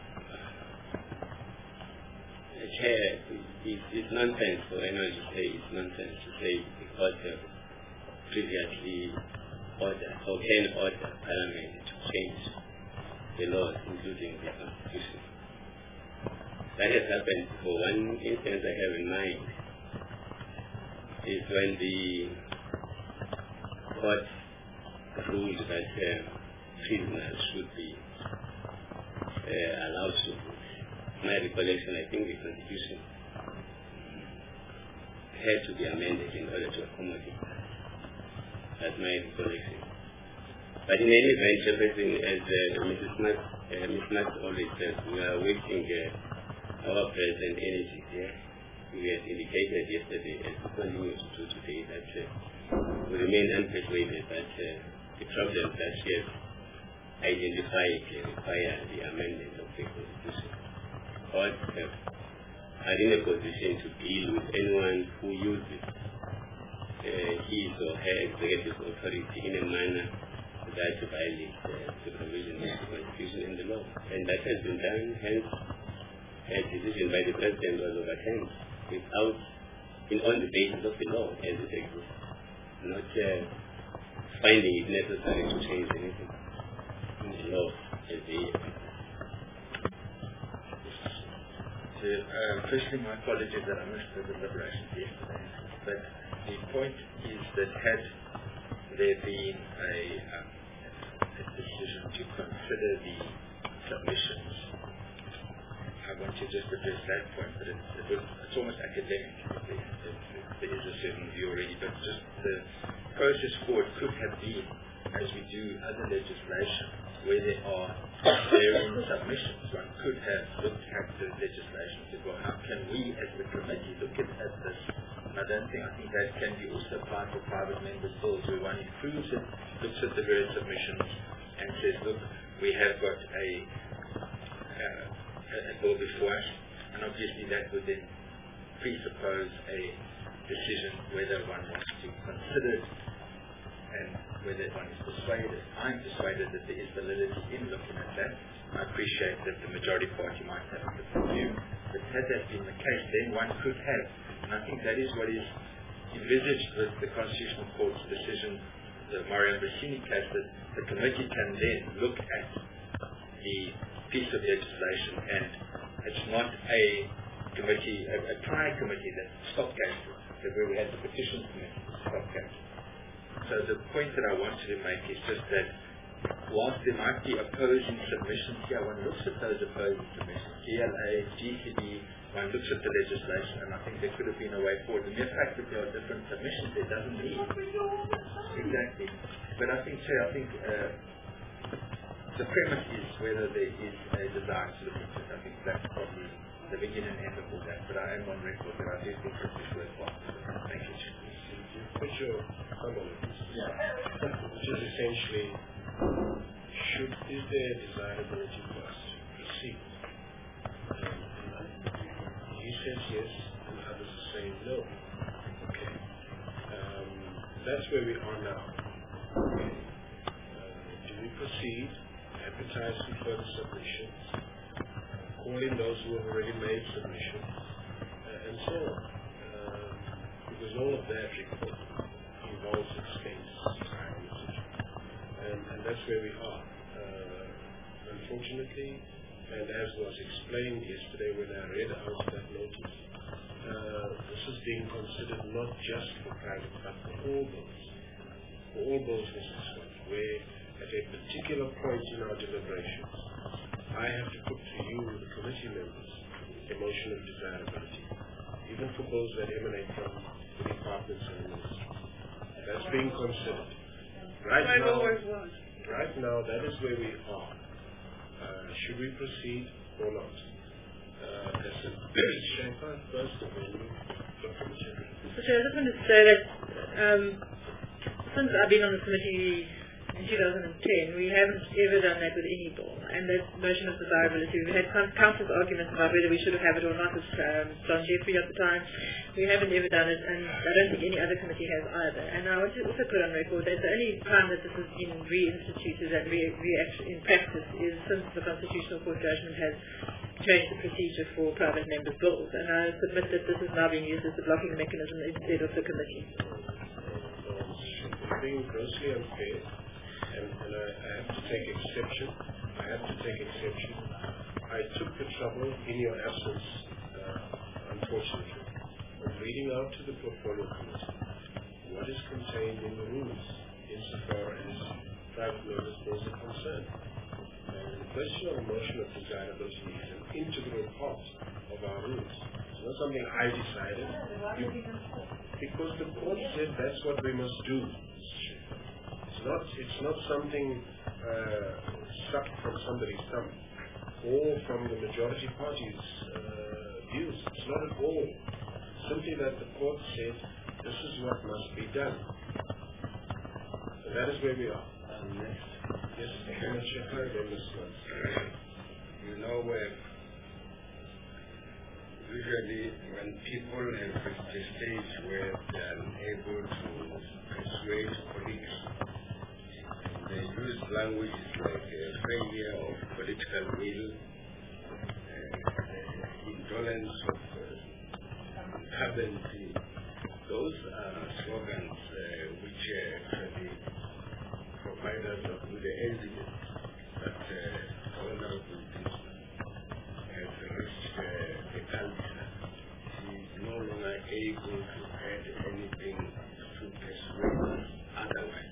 Chair, it's nonsense for anyone to say it's nonsense to say the court have previously ordered or can order Parliament to change the laws, including the Constitution. that has happened. For one instance I have in mind is when the court ruled that prisoners should be allowed to vote. My recollection, I think the Constitution had to be amended in order to accommodate that. That's my recollection. But in any event, Chairperson, as Ms. Max always says, we are waiting our President energy here. We had indicated yesterday, and we continue to do today, that we remain unpersuaded that the problems that she has identified require the amendment of the Constitution. Courts are in a position to deal with anyone who uses his or her executive authority in a manner that violates the provisions of the Constitution and the law. And that has been done, hence a decision by the President was overturned without, on the basis of the law as it exists, not finding it necessary to change anything in the law as they Firstly, my apologies that I missed the deliberations yesterday. But the point is that had there been a decision to consider the submissions, I want to just address that point, but it's almost academic. There is a certain view already, but just the process forward could have been, as we do other legislation, where there are varying submissions. One could have looked at the legislation to go, how can we as the committee look at this? And I think that can be also applied for private members' bills, where one improves it, looks at the various submissions, and says, look, we have got a bill before us, and obviously that would then presuppose a decision whether one wants to consider it and whether one is persuaded. I'm persuaded that there is validity in looking at that. I appreciate that the majority party might have a different view, but had that been the case, then one could have, and I think that is what is envisaged with the Constitutional Court's decision, the Mario Brasini case, that the committee can then look at the piece of legislation, and it's not a committee, a prior committee that stopgap, where we had the petition committee stopgap. So the point that I wanted to make is just that whilst there might be opposing submissions here, one looks at those opposing submissions, GLA, GCB, one looks at the legislation, and I think there could have been a way forward. The mere fact that there are different submissions, it doesn't mean exactly. But I think the premise is whether there is a desire to look at it. I think that's probably the beginning and end of all that. But I am on record that I do think this is worthwhile. Thank you, Chair. Put your comment, which is essentially, is there a desirability for us to proceed? He says yes, and others are saying no. Okay. That's where we are now. Okay. Do we proceed, advertise for further submissions, call in those who have already made submissions, and so on? Because all of that involves expense, time, and that's where we are. Unfortunately, and as was explained yesterday when I read out that notice, this is being considered not just for private, but for all bills. For all bills, Mr. Scott, where at a particular point in our deliberations, I have to put to you, the committee members, a motion of desirability, even for bills that emanate from the departments and the ministry. That's being considered. Right now, that is where we are. Should we proceed or not? Shankar, first, and then Dr. Machado. Mr. Chair, I just want to say that since I've been on the committee in 2010, we haven't ever done that with any bill. And that notion of desirability, we had countless arguments about whether we should have it or not with John Jeffrey at the time. We haven't ever done it, and I don't think any other committee has either. And I want to also put on record that the only time that this has been reinstituted and in practice is since the Constitutional Court judgment has changed the procedure for private members' bills. And I submit that this is now being used as a blocking mechanism instead of the committee. It's being grossly unfair. And I have to take exception. I took the trouble in your absence, unfortunately, of reading out to the portfolio committee what is contained in the rules insofar as private notice bills are concerned. And the question of motion of desirability is an integral part of our rules. It's not something I decided. Because the court said that's what we must do. It's not something sucked from somebody's thumb or from the majority party's views. It's not at all. Simply that the court said this is what must be done. So that is where we are. Next. Yes, you know, usually when people have reached a stage where they are unable to persuade colleagues, they use language like failure of political will, indolence of incumbency. Those are slogans which actually provide us with the evidence that Honorable Minister has reached the culture. He is no longer able to add anything to persuade us otherwise.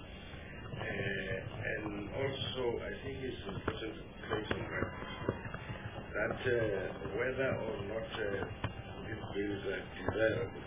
And also, I think it's important to place on record that whether or not these bills are desirable,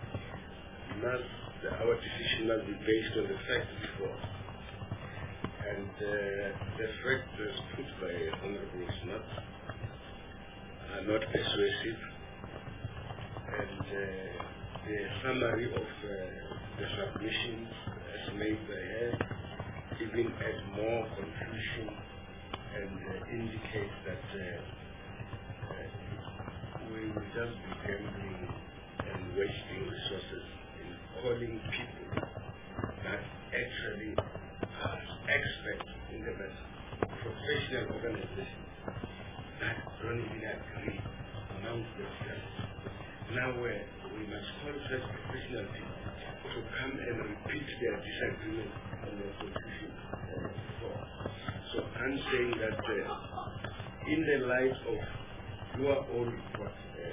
our decision must be based on the facts before us. And the facts as put by Honorable Smart are not persuasive. And the summary of the submissions as made by her even add more confusion and indicate that we will just be gambling and wasting resources in calling people that actually are experts in the matter, professional organizations that don't even agree amongst themselves. Now we must call such professional people to come and repeat their disagreement on their position before. So I'm saying that in the light of your own report,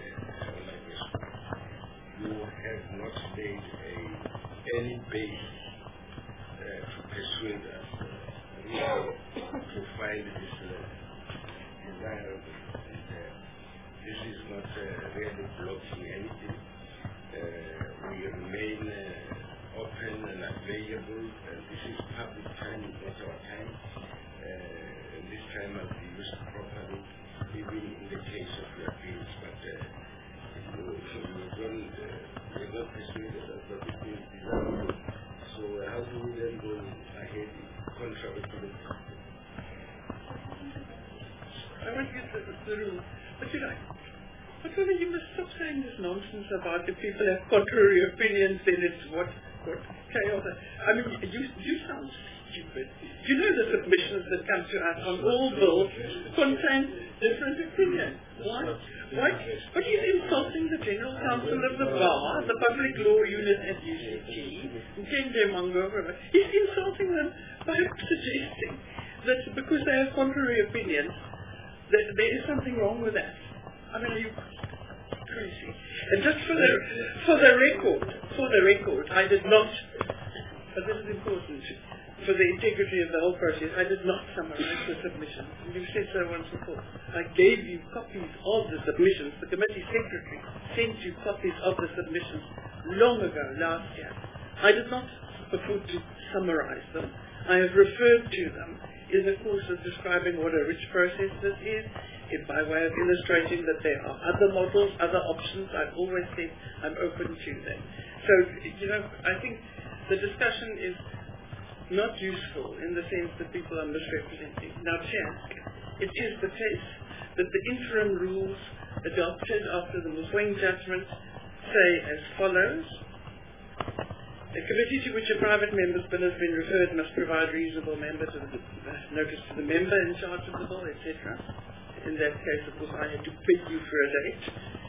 you have not laid any base to persuade us to find this desirable. And this is not really blocking anything. We remain open and available, and this is public time, not our time. And this time must be used properly, even in the case of your bills. But we're not persuaded that what it is desirable. So how do we then go ahead contrary to the system? I want to get the rule. But you must stop saying this nonsense about if people have contrary opinions, then it's what chaos. I mean, you sound stupid. You know the submissions that come to us on all bills contain different opinions. Why? But he's insulting the General Counsel of the Bar, the Public Law Unit at UCT, Nkenge Mangova. He's insulting them by suggesting that because they have contrary opinions, that there is something wrong with that. I mean, are you crazy? And just for the record, I did not, but this is important, for the integrity of the whole process, I did not summarize the submissions. You said so once before. I gave you copies of the submissions. The committee secretary sent you copies of the submissions long ago, last year. I did not purport to summarize them. I have referred to them in the course of describing what a rich process this is, by way of illustrating that there are other models, other options. I've always said I'm open to them. So, I think the discussion is not useful in the sense that people are misrepresenting. Now, it is the case that the interim rules adopted after the Musweng judgment say as follows: a committee to which a private member's bill has been referred must provide reasonable notice to the member in charge of the bill, etc. In that case, of course, I had to beg you for a date.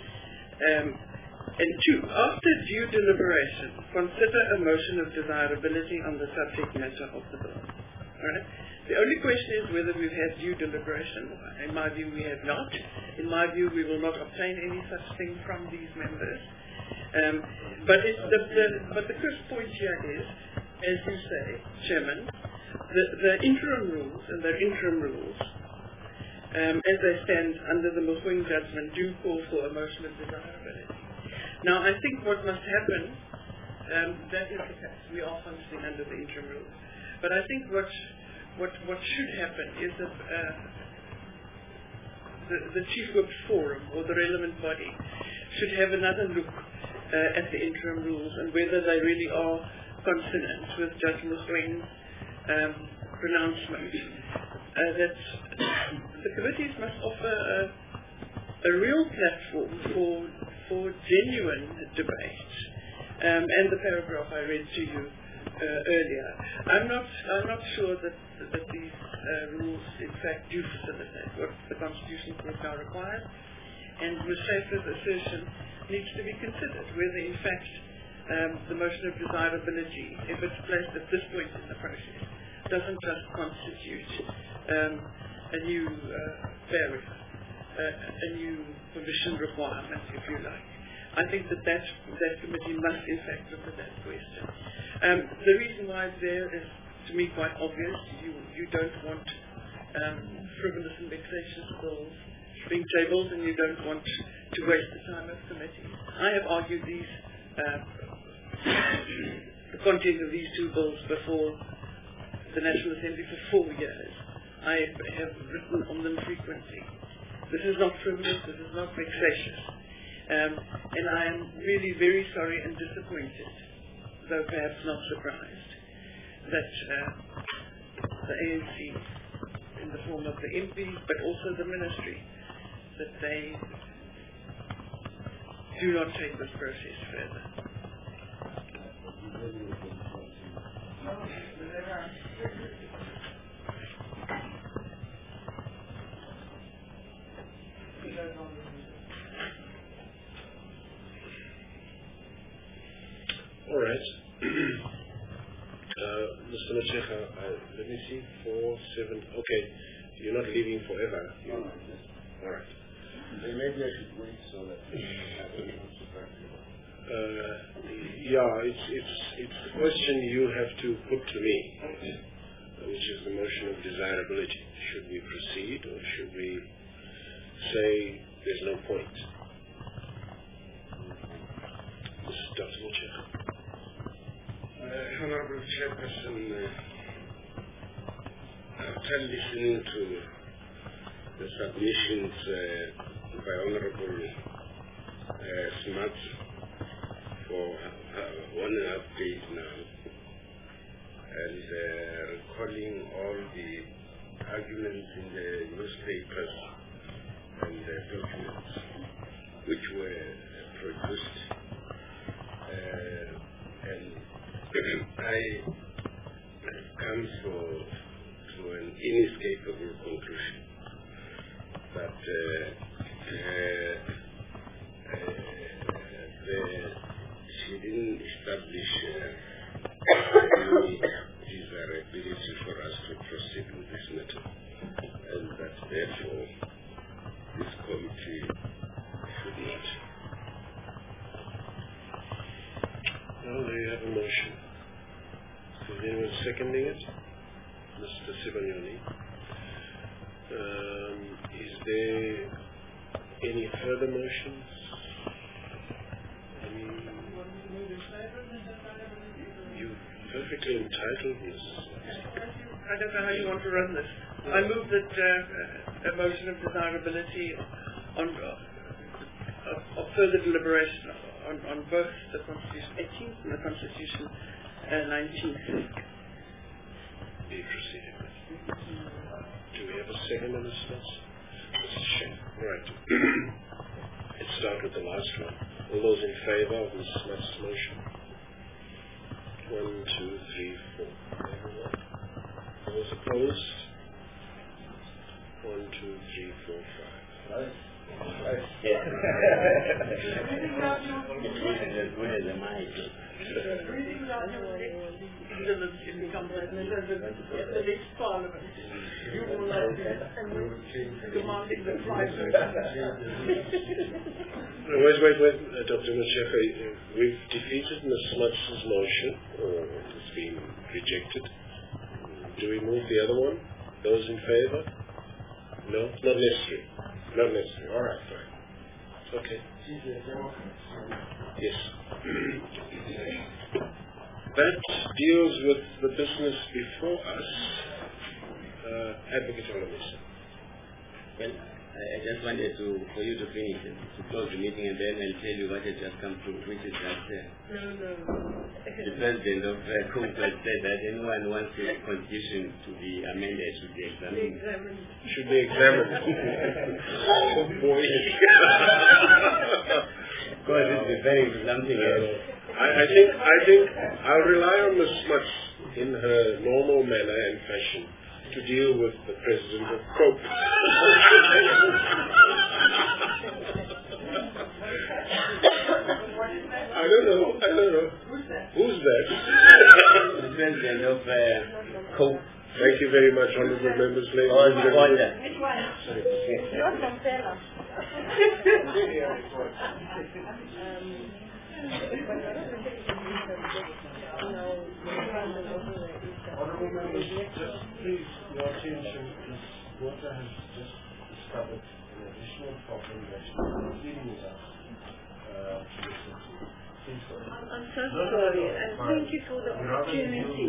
And two, after due deliberation, consider a motion of desirability on the subject matter of the bill. Right? The only question is whether we've had due deliberation. In my view, we have not. In my view, we will not obtain any such thing from these members. But the first point here is, as you say, Chairman, the interim rules, and their interim rules, as they stand under the Mogoeng judgment, do call for a motion of desirability. Now, I think what must happen, that is the case. We are functioning under the interim rules. But I think what should happen is that the Chief Whip Forum, or the relevant body, should have another look at the interim rules and whether they really are consonant with Judge Mogoeng's pronouncement. That the committees must offer a real platform for genuine debate. And the paragraph I read to you earlier. I'm not sure that these rules, in fact, do facilitate what the Constitution Court now requires. And Ms. Schaefer's assertion needs to be considered, whether, in fact, the motion of desirability, if it's placed at this point in the process, doesn't just constitute a new barrier, a new permission requirement, if you like. I think that committee must, in fact, look at that question. The reason why it's there is, to me, quite obvious. You don't want frivolous and vexatious bills being tabled, and you don't want to waste the time of committees. I have argued the content of these two bills before the National Assembly for 4 years. I have written on them frequently. This is not frivolous, this is not vexatious. And I am really very sorry and disappointed, though perhaps not surprised, that the ANC, in the form of the MPs, but also the ministry, that they do not take this process further. All right. Mr. Machecha, let me see, 4, 7, okay. You're not leaving forever. All right. Maybe I should wait so that it's the question you have to put to me, which is the motion of desirability. Should we proceed, or should we say there's no point? Dr. Machecha. Honorable Chairperson, after listening to the submissions by Honorable Smart for 1.5 days now, and recalling all the arguments in the newspapers and the documents which were produced, and I come to an inescapable conclusion that she didn't establish any desirability for us to proceed with this matter, and that therefore this committee should not. Well, there you have a motion. Is anyone seconding it? Mr. Sibanyoni. Is there any further motions? You're perfectly entitled, Ms. I don't know how you want to run this. I move that a motion of desirability of further deliberation on both the Constitution 18th and the Constitution 19th. Be proceeded with. Do we have a second on this list? All right. Let's start with the last one. All those in favor of Ms. Smuts' motion? 1, 2, 3, 4. Everyone. Those opposed? 1, 2, 3, 4, 5. Wait, Dr. Machefe, we've defeated Ms. Smuts' motion, it's been rejected. Do we move the other one? Those in favor? No? Not necessary. Not necessary. All right, fine. Okay. Yes. That deals with the business before us. Advocate Olomisa. Well, I just wanted for you to finish and to close the meeting, and then I'll tell you what has just come through, which is that the president of COPE has said that anyone who wants the constitution to be amended should be examined. Should be examined. Oh boy. Of course, it's referring to something else. I think I'll rely on Ms. Smuts in her normal manner and fashion to deal with the president of COPE. I don't know. Who's that? The president of COPE. Thank you very much, honorable members, ladies and gentlemen. Honorable members, just please, your attention, water has just discovered an additional problem that is dealing with us. I'm so sorry, and thank you for the opportunity.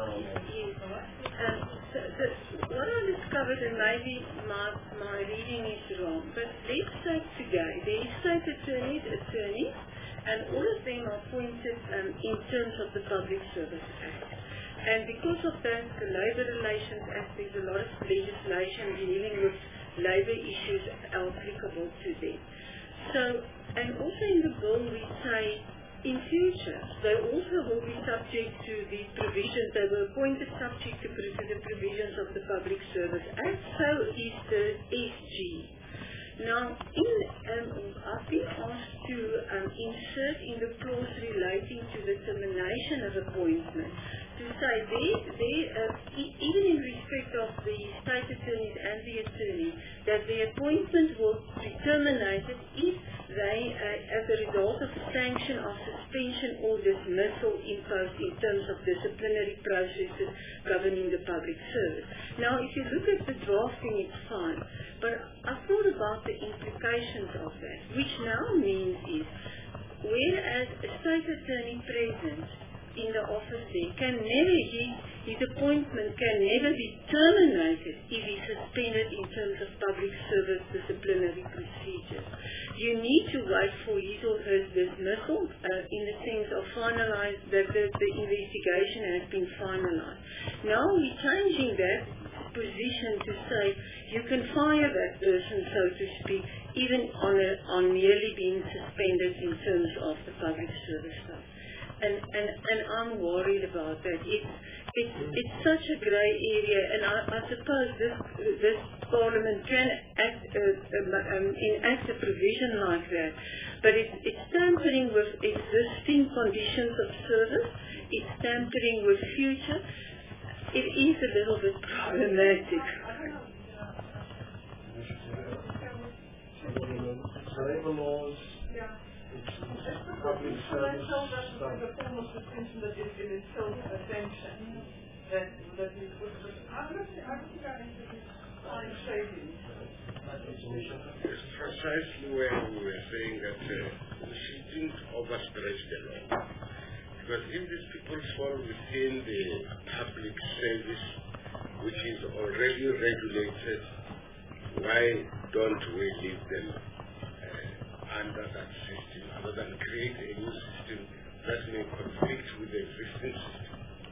What I discovered, and maybe my reading is wrong, but let's take today, there is state attorneys, and all of them are appointed in terms of the Public Service Act. And because of that, the Labour Relations Act, there's a lot of legislation dealing with labour issues applicable to them. So, and also in the bill we say, in future, they also will be subject to the provisions, they were appointed subject to the provisions of the Public Service Act, so is the SG. Now, I've been asked to insert in the clause relating to the termination of appointment, to say even in respect of the state attorneys and the attorney, that the appointment will be terminated if they, as a result of sanction of suspension or dismissal imposed in terms of disciplinary processes governing the public service. Now, if you look at the drafting, it's fine, but I've thought about the implications of that, which now means is, whereas a state attorney present in the office there can never, his appointment can never be terminated if he's suspended in terms of public service disciplinary procedures. You need to wait for his or her dismissal in the sense of finalized, that the investigation has been finalized. Now we're changing that position to say you can fire that person, so to speak, even on merely being suspended in terms of the public service stuff. And I'm worried about that. It's such a grey area, and I suppose this Parliament can enact a provision like that, but it's tampering with existing conditions of service, it's tampering with future. It is a little bit problematic. Labor laws. Public service the form of suspension that is in itself a sanction that is I'm shading. It's precisely where we were saying that she didn't overstretch the law. Because if these people fall within the public service, which is already regulated, why don't we leave them under that system, rather than create a new system that may conflict with the existing system?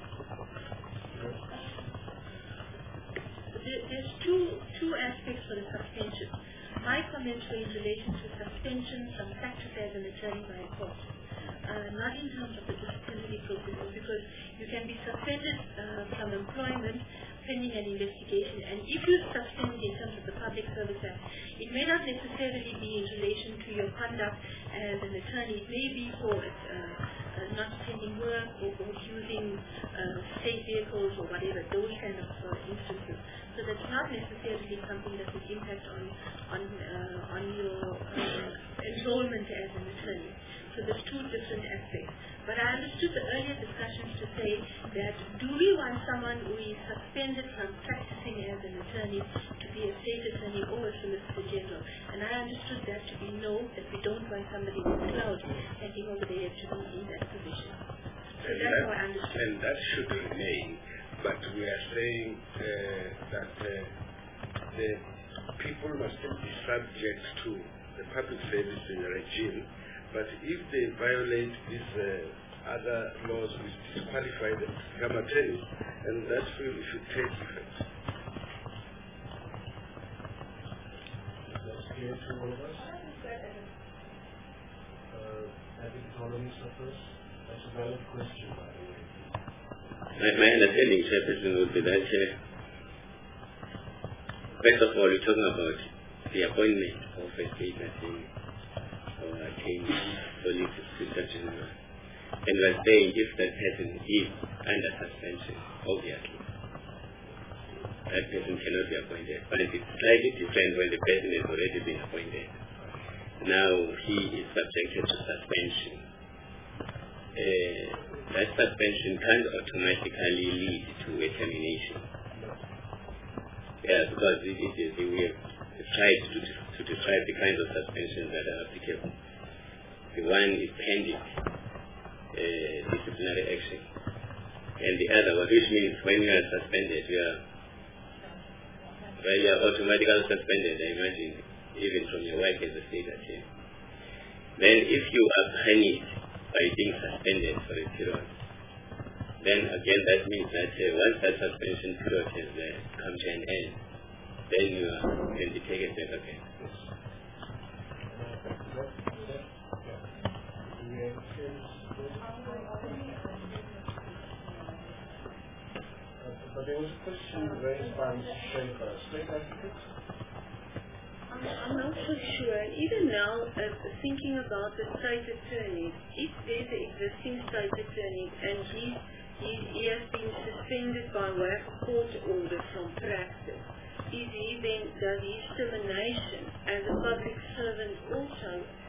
There's two aspects for the suspension. My comments were in relation to suspension from practice as an attorney by a court, not in terms of the disciplinary processes, because you can be suspended from employment pending an investigation. And if you're suspended in terms of the Public Service Act, it may not necessarily be in relation to your conduct as an attorney. It may be for not attending work or using state vehicles or whatever, those kind of instances. So that's not necessarily something that would impact on your enrollment as an attorney. So there's two different aspects. But I understood the earlier discussions to say that do we want someone who is suspended from practicing as an attorney to be a state attorney or a solicitor general? And I understood that to be no, that we don't want somebody with clout standing over there to be in that position. So that's how I understood. And that should remain. But we are saying that the people must still be subject to the public service regime. But if they violate these other laws which disqualify them to become attorneys, and that should take effect. That's clear to all of us. I think autonomy suffers. That's a valid question, by the way. My understanding, Chairperson, would be that, first of all, we're talking about the appointment of a state attorney or a change solicitor general. And we're saying if that person is under suspension, obviously, that person cannot be appointed. But it is slightly different when the person has already been appointed. Now he is subjected to suspension. That suspension can't automatically lead to a termination. Yeah, because we have tried to describe the kinds of suspensions that are applicable. The one is pending disciplinary action, and the other one, which means when you are suspended, you are automatically suspended, I imagine, even from your work as a state attorney. Then if you are punished by being suspended for a period, then again that means that once that suspension period has come to an end, then you can be taken back again. But there was a question raised by Mr. Shaker. State advocate? I'm not so sure. Even now, thinking about the state attorney, if there's an existing state attorney and he has been suspended by way of court order from practice, does his termination as a public servant also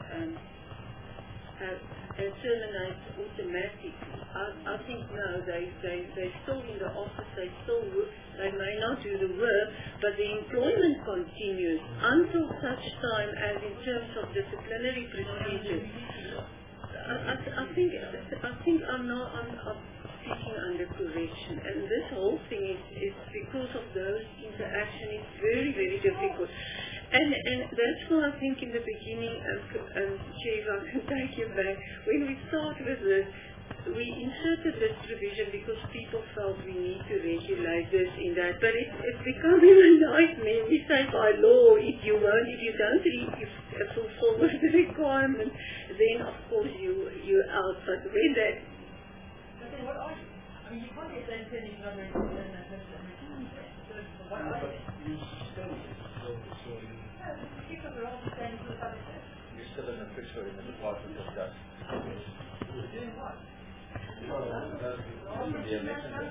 terminate automatically? I think no, they're still in the office, they may not do the work, but the employment continues until such time as in terms of disciplinary procedures. I think I'm speaking under correction, and this whole thing is because of those interactions, it's very, very difficult. And that's why I think in the beginning, Chief, I can take you back, when we started with this, we inserted this provision because people felt we need to regulate this in that, but it's becoming a nightmare. We say by law, if you don't fulfill the requirement, then of course you're out. But when that... But then what are you? I mean, you can't get that attending not registered and that person so what are you? You suspend it. So people are all standing for the public service. You're still an official in the Department of Justice. You're doing what? That would be a messenger.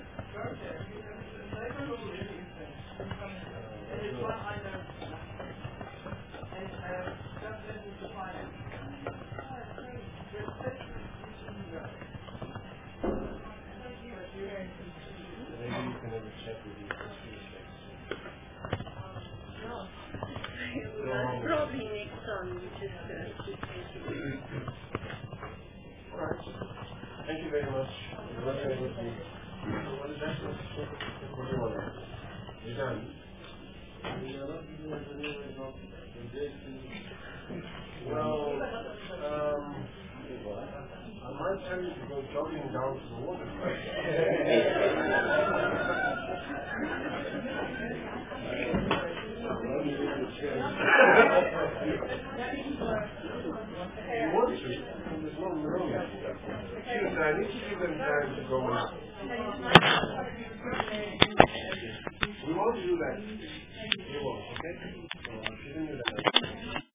Probably next time we just all right. Thank you very much. What is that? What do you want? You're done. Well, I might tell you to go jogging down to the water. You want to? Excuse me, I need to give them time to go now. We won't do that. We won't, okay? So I'm giving you that.